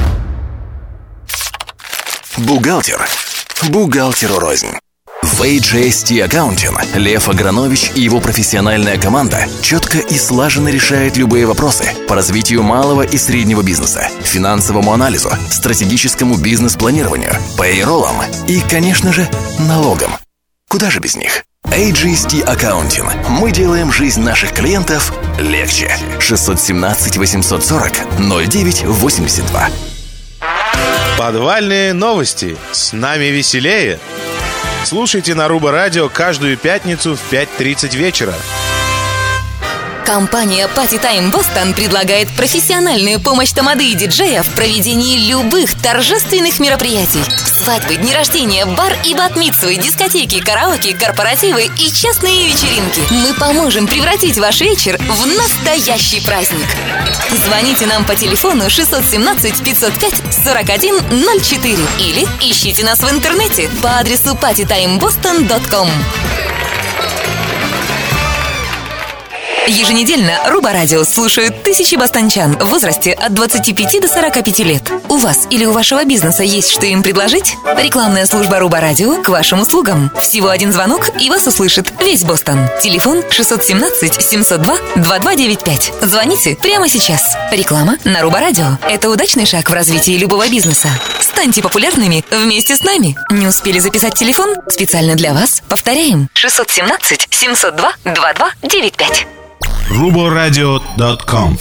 Бухгалтер. Бухгалтеру рознь. В эй джи эс ти Accounting Лев Агранович и его профессиональная команда четко и слаженно решают любые вопросы по развитию малого и среднего бизнеса, финансовому анализу, стратегическому бизнес-планированию, пейроллам и, конечно же, налогам. Куда же без них? эй джи эс ти Accounting. Мы делаем жизнь наших клиентов легче. шестьсот семнадцать восемьсот сорок ноль девять восемьдесят два.
Подвальные новости. С нами веселее. Слушайте на Руба Радио каждую пятницу в пять тридцать вечера.
Компания Party Time Boston предлагает профессиональную помощь тамады и диджея в проведении любых торжественных мероприятий. Свадьбы, дни рождения, бар и бат-мицвы, дискотеки, караоке, корпоративы и частные вечеринки. Мы поможем превратить ваш вечер в настоящий праздник. Звоните нам по телефону шестьсот семнадцать пятьсот пять сорок один ноль четыре или ищите нас в интернете по адресу парти тайм бостон точка ком. Еженедельно Руба Радио слушают тысячи бостанчан в возрасте от двадцати пяти до сорока пяти лет. У вас или у вашего бизнеса есть что им предложить? Рекламная служба Руба Радио к вашим услугам. Всего один звонок, и вас услышит весь Бостон. Телефон шестьсот семнадцать семьсот два двадцать два девяносто пять. Звоните прямо сейчас. Реклама на Руба Радио. Это удачный шаг в развитии любого бизнеса. Станьте популярными вместе с нами. Не успели записать телефон? Специально для вас повторяем. шестьсот семнадцать семьсот два двадцать два девяносто пять.
руборадио точка ком.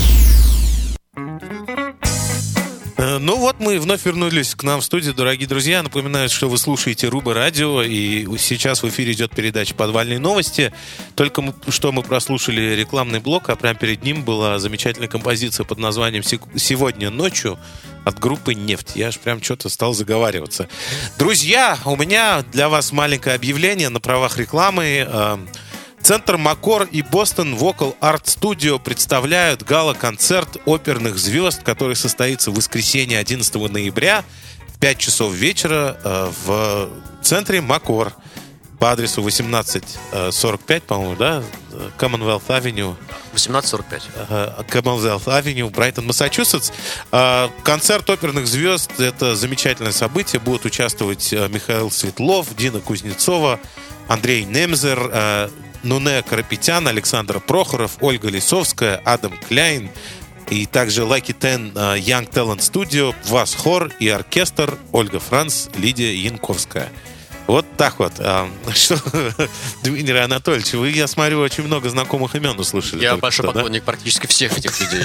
Ну вот мы вновь вернулись к нам в студию, дорогие друзья. Напоминаю, что вы слушаете Руба Радио, и сейчас в эфире идет передача «Подвальные новости». Только мы, что мы прослушали рекламный блок, а прямо перед ним была замечательная композиция под названием «Сегодня ночью» от группы «Нефть». Я аж прям что-то стал заговариваться. Друзья, у меня для вас маленькое объявление на правах рекламы. Центр Макор и Бостон Vocal Art Studio представляют гала-концерт оперных звезд, который состоится в воскресенье одиннадцатого ноября в пять часов вечера в центре Макор по адресу восемнадцать сорок пять, по-моему, да? Commonwealth Avenue.
восемнадцать сорок пять.
Commonwealth Avenue, Брайтон, Массачусетс. Концерт оперных звезд — это замечательное событие. Будут участвовать Михаил Светлов, Дина Кузнецова, Андрей Немзер, Нуне Карапетян, Александр Прохоров, Ольга Лисовская, Адам Кляйн и также Lucky Ten Young Talent Studio, Вас Хор и оркестр, Ольга Франц, Лидия Янковская. Вот так вот. Что, Дмитрий Анатольевич, вы, я смотрю, очень много знакомых имен услышали.
Я большой поклонник, да? Практически всех этих людей.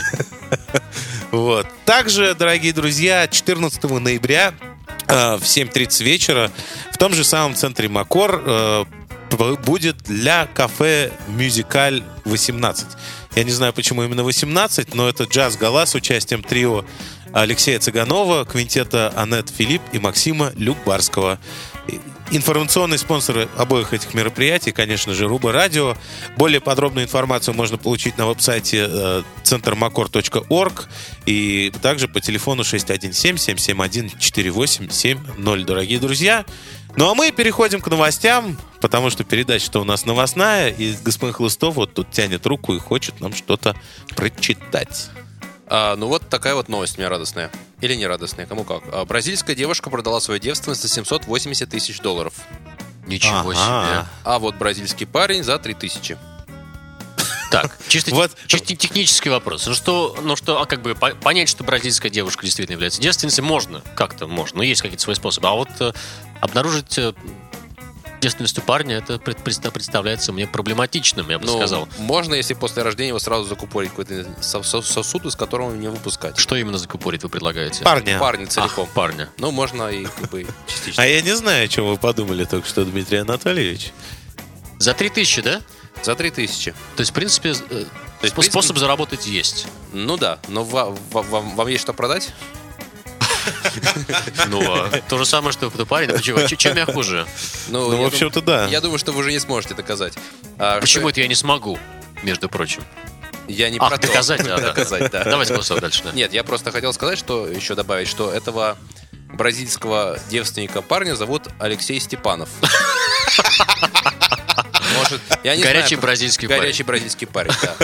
Вот. Также, дорогие друзья, четырнадцатого ноября в семь тридцать вечера в том же самом центре Макор будет для кафе «Мюзикаль восемнадцать». Я не знаю, почему именно восемнадцать, но это джаз-гала с участием трио Алексея Цыганова, квинтета Аннет Филипп и Максима Люкбарского. Информационные спонсоры обоих этих мероприятий, конечно же, Руба Радио. Более подробную информацию можно получить на веб-сайте центр макор точка орг и также по телефону шесть один семь семь семь один четыре восемь семь ноль, дорогие друзья. Ну а мы переходим к новостям, потому что передача-то у нас новостная, и господин Хлыстов вот тут тянет руку и хочет нам что-то прочитать.
А, ну вот такая вот новость у меня радостная. Или не радостная, кому как. А, бразильская девушка продала свою девственность за семьсот восемьдесят тысяч долларов.
Ничего ага. себе.
А вот бразильский парень за три тысячи.
Так, чисто, вот. чисто технический вопрос. Ну что, ну что, а как бы понять, что бразильская девушка действительно является девственницей, можно, как-то можно, но есть какие-то свои способы. А вот э, обнаружить э, девственность у парня, это пред, представляется мне проблематичным, я бы ну, сказал.
Можно, если после рождения его сразу закупорить какой-то сосуд, из которого не выпускать.
Что именно закупорить вы предлагаете?
Парня.
Парня целиком.
Ах, парня.
Ну, можно и как бы частично.
А я не знаю, о чем вы подумали только что, Дмитрий Анатольевич.
За три тысячи, да?
За три тысячи.
То есть, в принципе, То есть, способ принципе, заработать есть.
Ну да, но вам, вам, вам есть что продать?
Ну, то же самое, что парень. Чем я хуже?
Ну, в общем-то, да.
Я думаю, что вы уже не сможете доказать.
Почему это я не смогу, между прочим?
Я не
а,
про
доказать,
то. доказать, да.
Давайте голосовать дальше. Да.
Нет, я просто хотел сказать, что еще добавить, что этого бразильского девственника парня зовут Алексей Степанов. Может, я не
горячий
знаю,
бразильский
горячий
парень.
бразильский парень, да.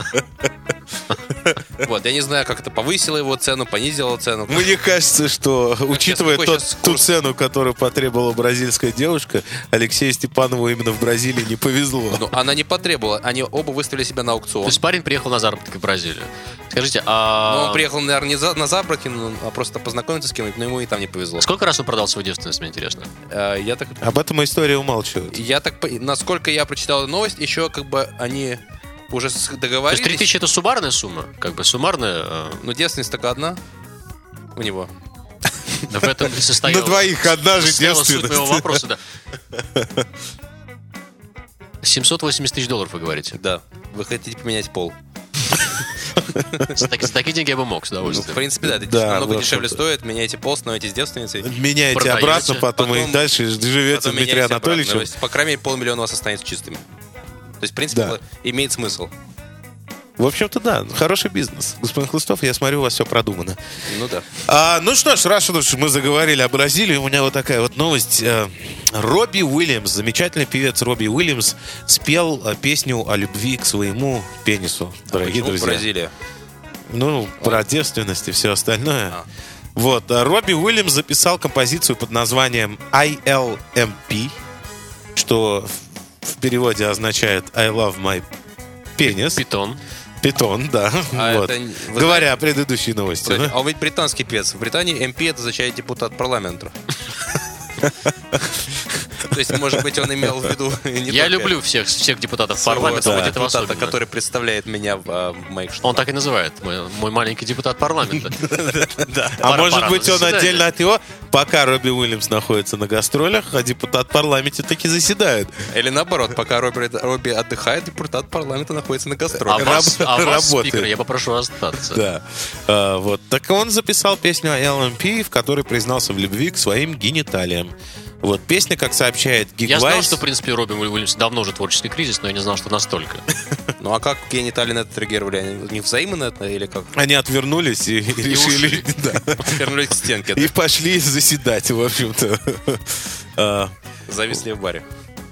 Вот, я не знаю, как это повысило его цену, понизило цену.
Мне кажется, что, учитывая тот, ту цену, которую потребовала бразильская девушка, Алексею Степанову именно в Бразилии не повезло.
Ну, она не потребовала, они оба выставили себя на аукцион. То
есть парень приехал на заработки в Бразилию. Скажите, а...
Ну, он приехал, наверное, не за, на заработки, а просто познакомиться с кем-нибудь, но ему и там не повезло.
Сколько раз он продал свою девственность, мне интересно?
А, я так...
Об этом история умалчивает.
Я так... Насколько я прочитал эту новость, еще как бы они... уже договорились.
То есть три тысячи это суммарная сумма? Как бы суммарная... Э...
Ну, девственность только одна у него.
В этом состояла...
На двоих одна же девственность.
Суть моего вопроса, да. семьсот восемьдесят тысяч долларов, вы говорите?
Да. Вы хотите поменять пол.
За такие деньги я бы мог, с удовольствием.
В принципе, да. Это намного дешевле стоит. Меняйте пол, становитесь девственницей.
Меняйте обратно, потом и дальше живете Дмитрий Анатольевич.
По крайней мере, полмиллиона у вас останется чистыми. То есть, в принципе, да. имеет смысл.
В общем-то, да, хороший бизнес. Господин Хлыстов, я смотрю, у вас все продумано.
Ну да.
А, ну что ж, раз уж мы заговорили о Бразилии, у меня вот такая вот новость. Робби Уильямс, замечательный певец Робби Уильямс, спел песню о любви к своему пенису, дорогие
Почему
друзья.
Бразилия?
Ну, про девственность и все остальное.
А.
Вот, Робби Уильямс записал композицию под названием ай эл эм пи, что в переводе означает I love my penis.
Питон.
Питон, да.
А
вот.
это, вы
Говоря о предыдущей новости.
знаете,
да?
а ведь британский певец. В Британии эм пи это означает депутат парламента. То есть, может быть, он имел в виду не
Я
только
люблю всех, всех депутатов
своего,
парламента,
да,
вот этого
депутата,
особенно.
который представляет меня в, а, в моих штатах.
Он так и называет, мой, мой маленький депутат парламента.
А
Пора-
может
пора
быть,
на
он
заседание.
отдельно от него, пока Робби Уильямс находится на гастролях, а депутат в парламенте таки заседает.
Или наоборот, пока Робби, Робби отдыхает, депутат парламента находится на
А
гастролях.
вас, а вас,
Работает.
спикер, я попрошу остаться.
Да. А, вот. Так он записал песню ай эл эм пи, в которой признался в любви к своим гениталиям. Вот песня, как сообщает
Я знал,
Geekvise,
что, в принципе, Робби Уильямс давно уже творческий кризис, но я не знал, что настолько.
Ну а как гениталии на это реагировали? Они не взаимно это или как?
они отвернулись и, решили...
ушли.
да,
Вернулись к стенке,
и пошли заседать, в общем-то. А,
зависли в баре.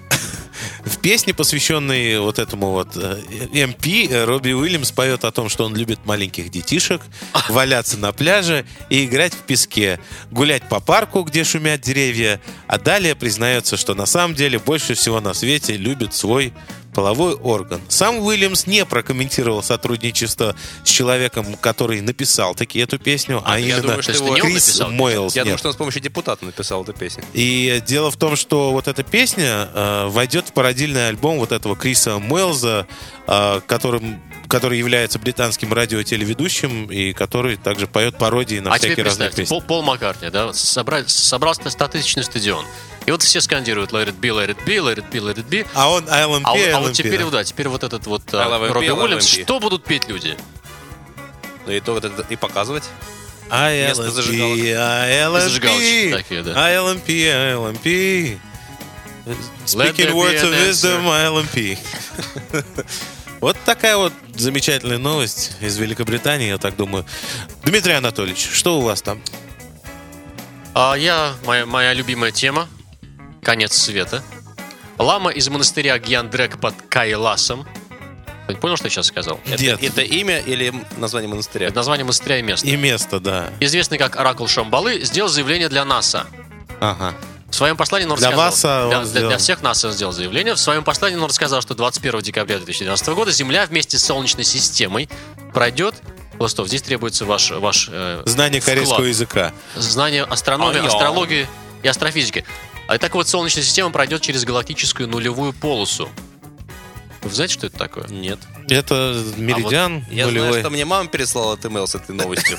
В песне, посвященной вот этому вот э, эм пи, э, Робби Уильямс поет о том, что он любит маленьких детишек, валяться на пляже и играть в песке, гулять по парку, где шумят деревья, а далее признается, что на самом деле больше всего на свете любит свой половой орган. Сам Уильямс не прокомментировал сотрудничество с человеком, который написал таки эту песню, а,
А, я
именно
думаю, что
То есть это не он
Крис
написал?
Мойлз.
Я
Нет.
думаю, что он с помощью депутата написал эту песню.
И дело в том, что вот эта песня э, войдет в пародийный альбом вот этого Криса Мойлза, э, которым, который является британским радиотелеведущим и который также поет пародии на
А
всякие
теперь
разные
представьте,
песни.
Пол, Пол Маккартни, да, вот собрать, собрался на стотысячный стадион. И вот все скандируют let it be, let it be, let it be, let it be.
А он ай эл эм пи,
А, вот-
ай эл эм пи,
а вот теперь,
да.
вот, да, теперь вот этот вот
I love
а,
M P,
Робби
I love
Уильямс,
M P.
что будут петь люди?
Ну и то вот это и показывать.
ай эл
Вместо
эм пи,
зажигалок.
ай эл эм пи,
Зажигалочки такие, да.
ай эл эм пи, ай эл эм пи.
Let
Speaking
there be
words of
an
wisdom,
answer.
ай эл эм пи. Вот такая вот замечательная новость из Великобритании, я так думаю. Дмитрий Анатольевич, что у вас там?
А я, моя, моя любимая тема, конец света. Лама из монастыря Гьяндрек под Кайласом. Ты понял, что я сейчас сказал?
Нет.
Это имя или название монастыря?
Это название монастыря и место.
И место, да.
Известный как Оракул Шамбалы, сделал заявление для НАСА.
Ага.
В своем послании он
Для
рассказал...
ВАСа он
для, для-
сделал.
для всех НАСА он сделал заявление. В своем послании он рассказал, что двадцать первого декабря две тысячи двенадцатого года Земля вместе с Солнечной системой пройдет... Хлыстов, здесь требуется ваш, ваш э,
Знание
вклад.
корейского языка.
Знание астрономии,
Ай-я.
астрологии и астрофизики. А так вот, Солнечная система пройдет через галактическую нулевую полосу. Вы знаете, что это такое?
Нет.
Это меридиан
Я
нулевой.
знаю, что мне мама переслала этот имейл с этой новостью.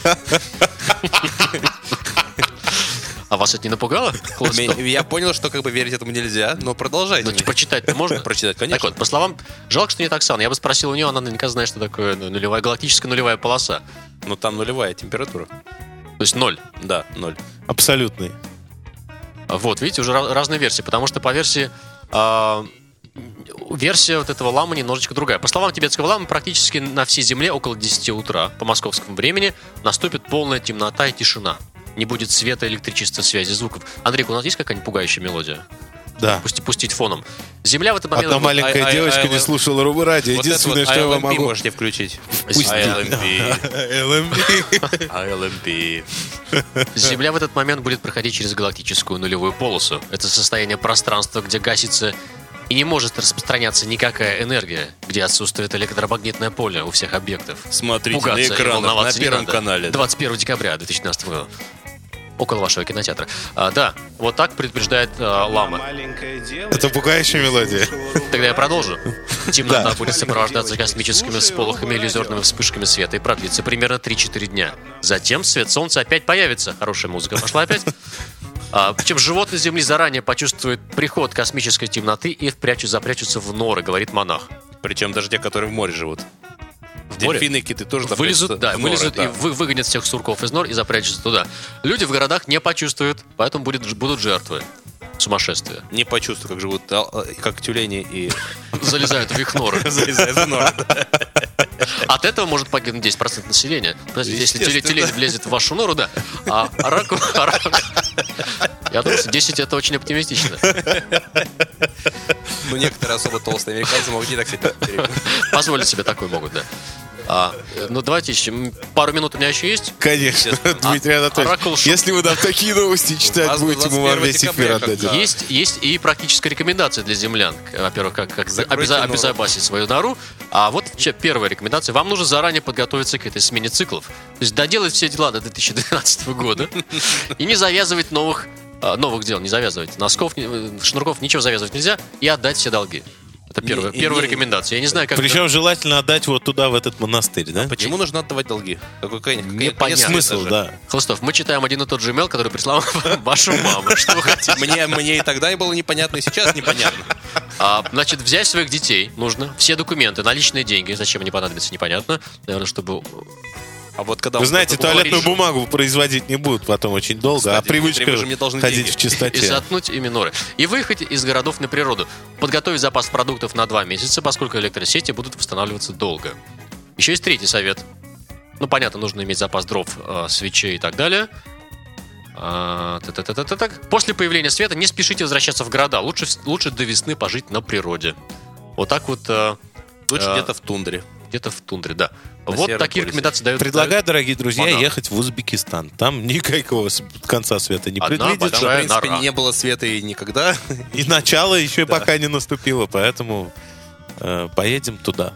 А вас это не напугало? Хлыстов?
Я понял, что как бы верить этому нельзя, но продолжайте.
Ну, прочитать-то можно?
Прочитать,
Так
конечно.
вот, по словам... Жалко, что нет Оксаны. Я бы спросил у нее, она наверняка знает, что такое ну, нулевая, галактическая нулевая полоса.
Но там нулевая температура.
То есть ноль.
Да, ноль.
Абсолютный.
Вот, видите, уже ra- разные версии. Потому что по версии... а, версия вот этого ламы немножечко другая. По словам тибетского ламы, практически на всей Земле около десяти утра по московскому времени наступит полная темнота и тишина. Не будет света, электричества, связи, звуков. Андрей, у нас есть какая-нибудь пугающая мелодия?
Да.
Пусти, пустить фоном. Земля в этот момент...
Одна маленькая
ай- ай-
девочка
ай-
не слушала Рубы радио.
Вот
Единственное,
это вот
что я вам
ай эл эм пи
могу...
можете включить.
Пустить.
ай эл эм пи.
ай эл эм пи.
ай эл эм пи.
Земля в этот момент будет проходить через галактическую нулевую полосу. Это состояние пространства, где гасится и не может распространяться никакая энергия, где отсутствует электромагнитное поле у всех объектов.
Смотрите
Пугаться
на
и
экранах, на
волноваться не
Первом
надо.
канале.
двадцать первого декабря две тысячи двенадцатого года. Около вашего кинотеатра. А, да, вот так предупреждает а, лама.
Маленькая девочка.
Это пугающая мелодия.
Тогда я продолжу. Темнота
Да.
будет сопровождаться космическими всполохами, иллюзорными вспышками света и продлится примерно три-четыре дня. Затем свет солнца опять появится. Хорошая музыка пошла опять. А, причем животные Земли заранее почувствуют приход космической темноты и впрячу, запрячутся в норы, говорит монах.
Причем даже те, которые в море живут.
В море?
Дельфины, киты тоже
Вылезут,
запрячутся
да,
в норы,
вылезут
да.
и вы, выгонят всех сурков из нор и запрячутся туда. Люди в городах не почувствуют, поэтому будет, будут жертвы сумасшествия.
Не почувствую, как живут, а, а, как тюлени и
Залезают в их норы.
залезают в норы.
От этого может погибнуть десять процентов населения. Подождите, если тюлень тюлень влезет в вашу нору, да. А раку... а рак- Я думаю, что десять это очень оптимистично.
Ну, некоторые особо толстые американцы могут не так себе перебить.
Позволить себе такой могут, да. А, ну, давайте еще. м, Пару минут у меня еще есть.
Конечно, Дмитрий Анатольевич.
Оракул шоу.
Если вы нам такие новости читать
вас
будете, мы вам весь эфир
декабря,
отдадим.
когда-
Есть, есть и практическая рекомендация для землян. Во-первых, как, как
Закройте
обеза-
нору.
обезопасить свою нору. А вот че- первая рекомендация. Вам нужно заранее подготовиться к этой смене циклов. То есть доделать все дела до две тысячи двенадцатого года и не завязывать новых, а, новых дел. Не завязывать носков, ни- шнурков, ничего завязывать нельзя. И отдать все долги. Это первая,
Не-
первая
не-
рекомендация. Я не знаю, как...
Причем желательно отдать вот туда, в этот монастырь, да?
Почему нужно отдавать долги? Какой конец?
Непонятно.
Смысл, да.
Хлыстов, мы читаем один и тот же имейл, который прислала ваша мама. Что вы хотите?
Мне, мне и тогда было непонятно, и сейчас непонятно.
А, значит, взять своих детей нужно, все документы, наличные деньги, зачем они понадобятся, непонятно. Наверное, чтобы...
А вот когда
Вы
он
знаете,
говорит,
туалетную
что-
бумагу производить не будут потом очень долго,
Кстати,
а привычка
Дмитрий, вы же мне должны
ходить
деньги.
в
И
чистоте.
заткнуть ими норы. И выехать из городов на природу. Подготовить запас продуктов на два месяца, поскольку электросети будут восстанавливаться долго. Еще есть третий совет. Ну, понятно, нужно иметь запас дров, э, свечей и так далее. А, та-та-та-та-та-так. После появления света не спешите возвращаться в города. Лучше, в- лучше до весны пожить на природе. Вот так вот... э,
Лучше
э,
где-то в тундре.
где-то в тундре, да.
На
Вот
Северном
такие
полюсе.
рекомендации дают.
Предлагаю, дорогие друзья,
Банан.
ехать в Узбекистан. Там никакого с- конца света не
Одна
предвидится.
Там, в
большая
принципе,
нора.
не было света и никогда.
И начало еще пока не наступило, поэтому э, поедем туда.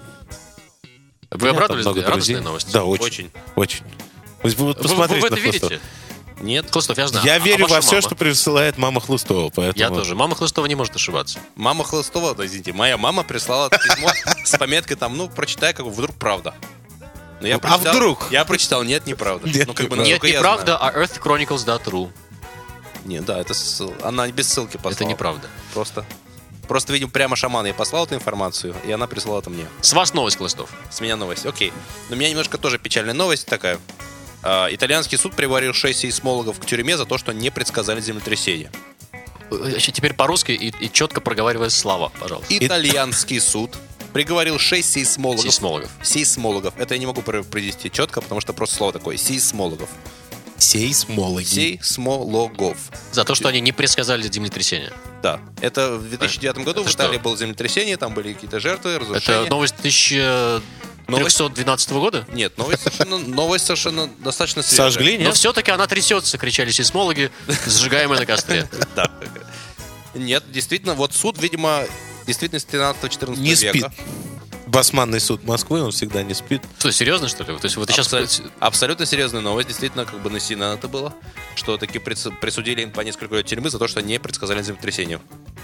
Вы
У меня там
обрадовались?
много
Радостные
друзей.
новости?
Да, очень.
Очень.
Очень. Вы вот
Вы,
посмотрите
вы в
на
это
Хлыстова.
верите?
Нет.
Хлыстов, я знаю.
Я
А
верю
ваша
во все,
мама?
что присылает мама Хлыстова. Поэтому...
Я тоже. Мама Хлыстова не может ошибаться.
Мама Хлыстова, да, извините, моя мама прислала письмо с пометкой там, ну, прочитай, как бы, вдруг правда. Но я
А
прочитал-
вдруг?
Я прочитал, нет, неправда.
Нет,
Ну, как бы,
Нет,
насколько я
неправда, а earth chronicles dot ru.
знаю. Нет, да, это ссыл- она без ссылки послала.
Это неправда.
Просто. Просто, видимо, прямо шаман ей послал эту информацию, и она прислала это мне.
С вас новость, Хлыстов.
С меня новость, окей. Но у меня немножко тоже печальная новость такая. А, итальянский суд приговорил шесть сейсмологов к тюрьме за то, что не предсказали землетрясение.
Еще теперь по-русски и, и четко проговаривая слова, пожалуйста.
Итальянский суд приговорил шесть сейсмологов.
Сейсмологов.
Сейсмологов. Это я не могу про- произнести четко, потому что просто слово такое. Сейсмологов.
Сейсмологи.
Сейсмологов.
За то, что они не предсказали землетрясение.
Да. Это в две тысячи девятом году
Это
в Италии
что?
было землетрясение, там были какие-то жертвы, разрушения.
Это новость тысяча триста двенадцатого года?
Нет, новость совершенно, новость совершенно достаточно свежая.
Сожгли,
Но
нет?
все-таки она трясется, кричали сейсмологи, сжигаемые на костре.
Да. Нет, действительно, вот суд, видимо, действительно с тринадцатого-четырнадцатого
Не
века.
спит. Басманный суд Москвы, он всегда не спит.
Что, серьезно, что ли? То есть вот сейчас...
Абсолютно, абсолютно серьезная новость, действительно, как бы на Сина это было, что таки прису- присудили им по несколько лет тюрьмы за то, что не предсказали землетрясение.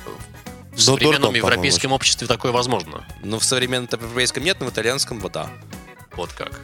В современном
дурдом, по-моему,
европейском обществе такое возможно.
Но в современном европейском нет, но в итальянском вот да.
Вот как.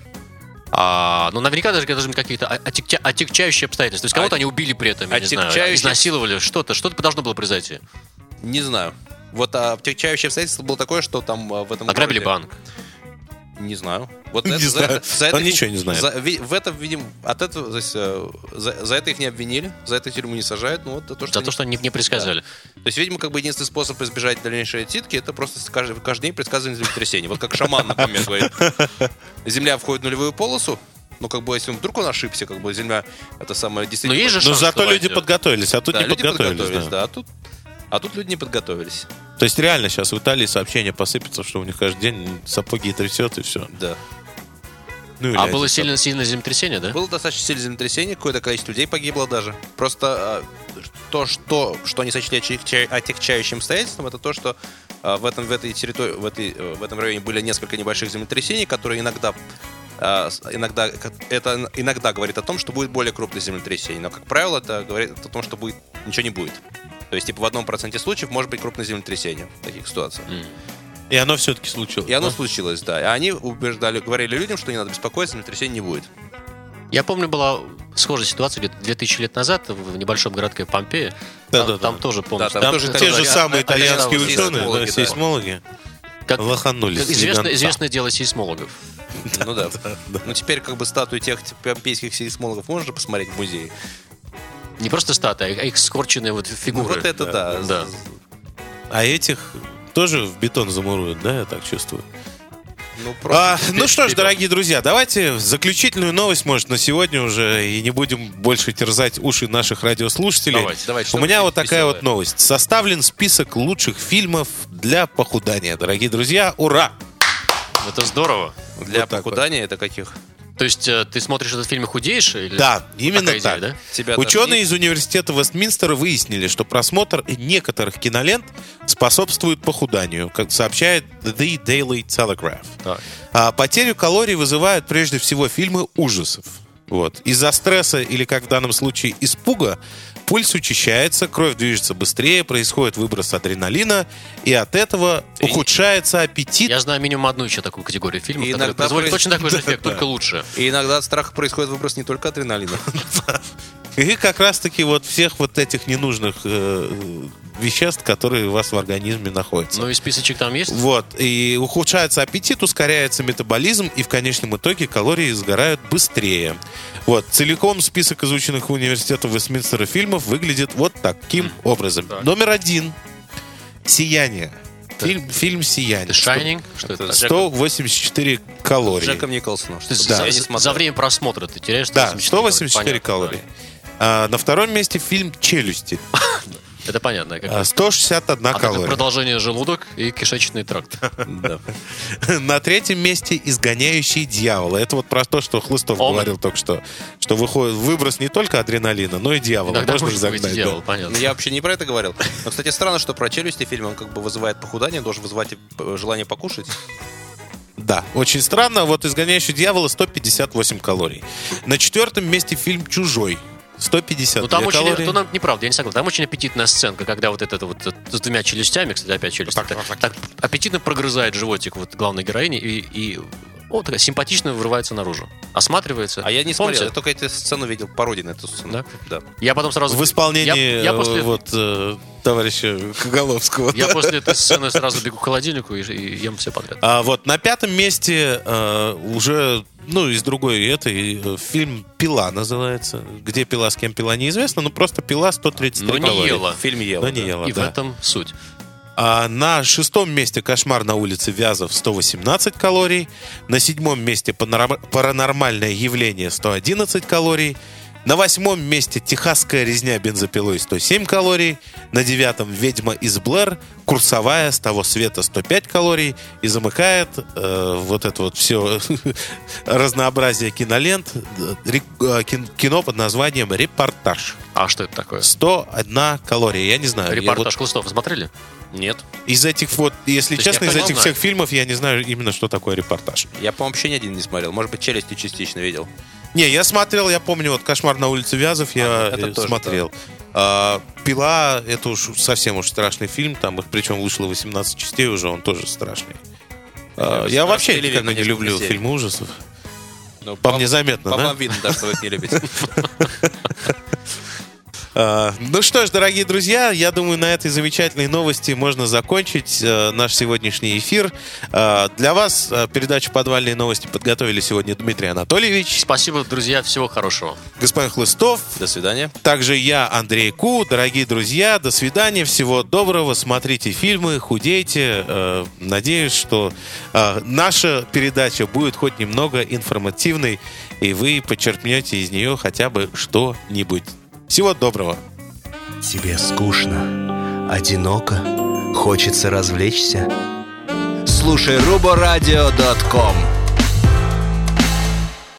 А, ну, наверняка даже должны быть какие-то отягча- отягчающие обстоятельства. То есть кого-то
От-
они убили при этом, я не знаю,
отягчающие-
изнасиловали, что-то. Что-то должно было произойти.
Не знаю. Вот а, обтекчающее обстоятельство было такое, что там а, в этом
Ограбили
городе-
банк.
Не знаю. Вот
Не
это- за
знаю.
это- за
Он
это-
ничего не знает.
за- ви- в этом, видим, от этого, то есть, э, за, за это их не обвинили, за это тюрьму не сажают, ну вот за то, что
За
они-
то, что они не предсказали.
То есть, видимо, как бы единственный способ избежать дальнейшей отсидки — это просто каждый, каждый день предсказывание землетрясения. Вот как шаман, например, говорит. Земля входит в нулевую полосу, ну, как бы, если вдруг он ошибся, как бы, земля, это самое,
Но
действительно...
есть же
Но
шанс,
зато
давайте.
люди подготовились, а тут
Да,
не
люди
подготовились.
подготовились,
да.
да, а тут, а тут люди не подготовились.
То есть реально сейчас в Италии сообщения посыпятся, что у них каждый день сапоги трясет и все.
Да.
Ну, или
А
эти
было
сап-
сильно, сильное землетрясение, да?
Было достаточно сильное землетрясение, какое-то количество людей погибло даже. Просто а, то, что, что они сочли отягча- отягчающим обстоятельством, это то, что а, в, этом, в, этой территории, в, этой, э, в этом районе были несколько небольших землетрясений, которые иногда, а, с- иногда, как- это иногда говорит о том, что будет более крупное землетрясение. Но, как правило, это говорит о том, что будет, ничего не будет. То есть, типа, в одном проценте случаев может быть крупное землетрясение в таких ситуациях.
И оно все-таки случилось.
И оно
да?
случилось, да. И они убеждали, говорили людям, что не надо беспокоиться, землетрясения не будет.
Я помню, была схожая ситуация где-то две тысячи лет назад в небольшом городке Помпеи.
Да,
там,
да,
там
да.
тоже, помню,
Да, там
Там
тоже
те
так
же
говорят.
самые
А- а-
итальянские
а-
ученые,
сейсмологи,
да,
да.
сейсмологи,
как,
лоханулись.
как известно,
гиганта.
известное дело сейсмологов.
Ну да. Ну теперь как бы статуи тех помпейских сейсмологов можно посмотреть в музее.
Не просто статуи, а их скорченные вот
Ну
фигуры.
вот это да.
Да.
А этих тоже в бетон замуруют, да, я так чувствую?
Ну, просто
А, ну что ж,
пепел.
дорогие друзья, давайте заключительную новость, может, на сегодня уже, и не будем больше терзать уши наших радиослушателей.
Давайте,
давайте,
У меня
что-нибудь
вот такая
веселое.
вот новость. Составлен список лучших фильмов для похудания. Дорогие друзья, ура!
Это здорово.
Для
Вот так
похудания это каких?
То есть э, ты смотришь этот фильм и худеешь? Или...
Да, именно
Такая идея,
так.
да?
Тебя
Ученые
тошнит?
из университета Вестминстера выяснили, что просмотр некоторых кинолент способствует похуданию, как сообщает The Daily Telegraph.
Так.
А потерю калорий вызывают прежде всего фильмы ужасов. Вот. Из-за стресса или, как в данном случае, испуга, пульс учащается, кровь движется быстрее, происходит выброс адреналина, и от этого ухудшается аппетит.
Я знаю минимум одну еще такую категорию фильмов,
И
которая
иногда
производит
проис-
точно такой же эффект, только лучше.
И иногда от страха происходит выброс не только адреналина.
И как раз-таки вот всех вот этих ненужных э, веществ, которые у вас в организме находятся.
Ну и списочек там есть?
Вот, и ухудшается аппетит, ускоряется метаболизм, и в конечном итоге калории сгорают быстрее. Вот, целиком список изученных университетом Вестминстера фильмов выглядит вот таким образом.
Так.
Номер один. «Сияние». Фильм, фильм «Сияние».
The Shining? Что это?
сто восемьдесят четыре калории.
Джеком Николсоном.
То есть
Да.
за,
Я не
за
смотрел.
время просмотра ты теряешь
Да, сто восемьдесят четыре
Понятно,
калории. А, на втором месте фильм «Челюсти».
да. Это понятно. Как...
А, сто шестьдесят одна
а это
калория.
продолжение желудок и кишечный тракт.
Да.
На третьем месте «Изгоняющий дьявола». Это вот про то, что Хлыстов
Он.
говорил только что. Что выходит выброс не только адреналина, но и дьявола.
Иногда
Можно
может быть
загнать.
дьявол,
да.
понятно.
Ну, я вообще не про это говорил. Но, кстати, странно, что про челюсти фильм, он как бы вызывает похудание, должен вызывать э, желание покушать.
Да, очень странно. Вот «Изгоняющий дьявола» сто пятьдесят восемь калорий. На четвертом месте фильм «Чужой». сто пятьдесят
Ну там очень,
калории.
ну, нам неправда, я не согласен. Там очень аппетитная сценка, когда вот это вот э, с двумя челюстями, кстати, опять челюсти, так, так аппетитно прогрызает животик вот главной героини и, и вот такая симпатично врывается наружу, осматривается.
А я не
Помните?
смотрел, я только эту сцену видел, пародию на эту сцену.
Да?
Да.
Я потом сразу...
В исполнении
Я, я после,
э, вот, э, товарища Коголовского.
я
да.
после этой сцены сразу бегу к холодильнику и, и ем все подряд.
А вот на пятом месте э, уже, ну, из другой этой, э, фильм «Пила» называется. Где пила, с кем пила, неизвестно, но просто «Пила» сто тридцать три
Но не
калории.
ела.
Фильм ел.
Но не ела,
И
да.
в этом суть.
А на шестом месте «Кошмар на улице Вязов» сто восемнадцать калорий. На седьмом месте «Панорам- «Паранормальное явление» сто одиннадцать калорий. На восьмом месте «Техасская резня бензопилой» сто семь калорий. На девятом «Ведьма из Блэр», «Курсовая», «С того света» сто пять калорий. И замыкает э, вот это вот все разнообразие кинолент э, ре- э, кин- кино под названием «Репортаж».
А что это такое?
сто одна калория. Я не знаю. я
Репортаж
вот
Хлыстов вы смотрели?
Нет.
из этих вот, если
То есть
честно, из
необходимо
этих
знать.
всех фильмов я не знаю именно, что такое репортаж.
Я, по-моему, вообще ни один не смотрел. Может быть, «Челюсти» частично видел.
Не, я смотрел, я помню, вот «Кошмар на улице Вязов» я
А, это
э,
тоже,
смотрел. А, «Пила» — это уж совсем уж страшный фильм, там их причем вышло восемнадцать частей уже, он тоже страшный. А, я вообще
распилили
никак
на
не
несколько
люблю
серий.
фильмы ужасов.
Ну,
По мне заметно,
По
да?
вам видно, да, что вы их не любите.
А, Ну что ж, дорогие друзья, я думаю, на этой замечательной новости можно закончить э, наш сегодняшний эфир. А, Для вас э, передачу «Подвальные новости» подготовили сегодня Дмитрий Анатольевич,
Спасибо, друзья, всего хорошего.
господин Хлыстов,
До свидания.
также я, Андрей Ку. Дорогие друзья, до свидания, всего доброго, смотрите фильмы, худейте. Э, Надеюсь, что э, наша передача будет хоть немного информативной, и вы почерпнете из нее хотя бы что-нибудь. Всего доброго.
Тебе скучно, одиноко, хочется развлечься? Слушай рубо радио точка ком.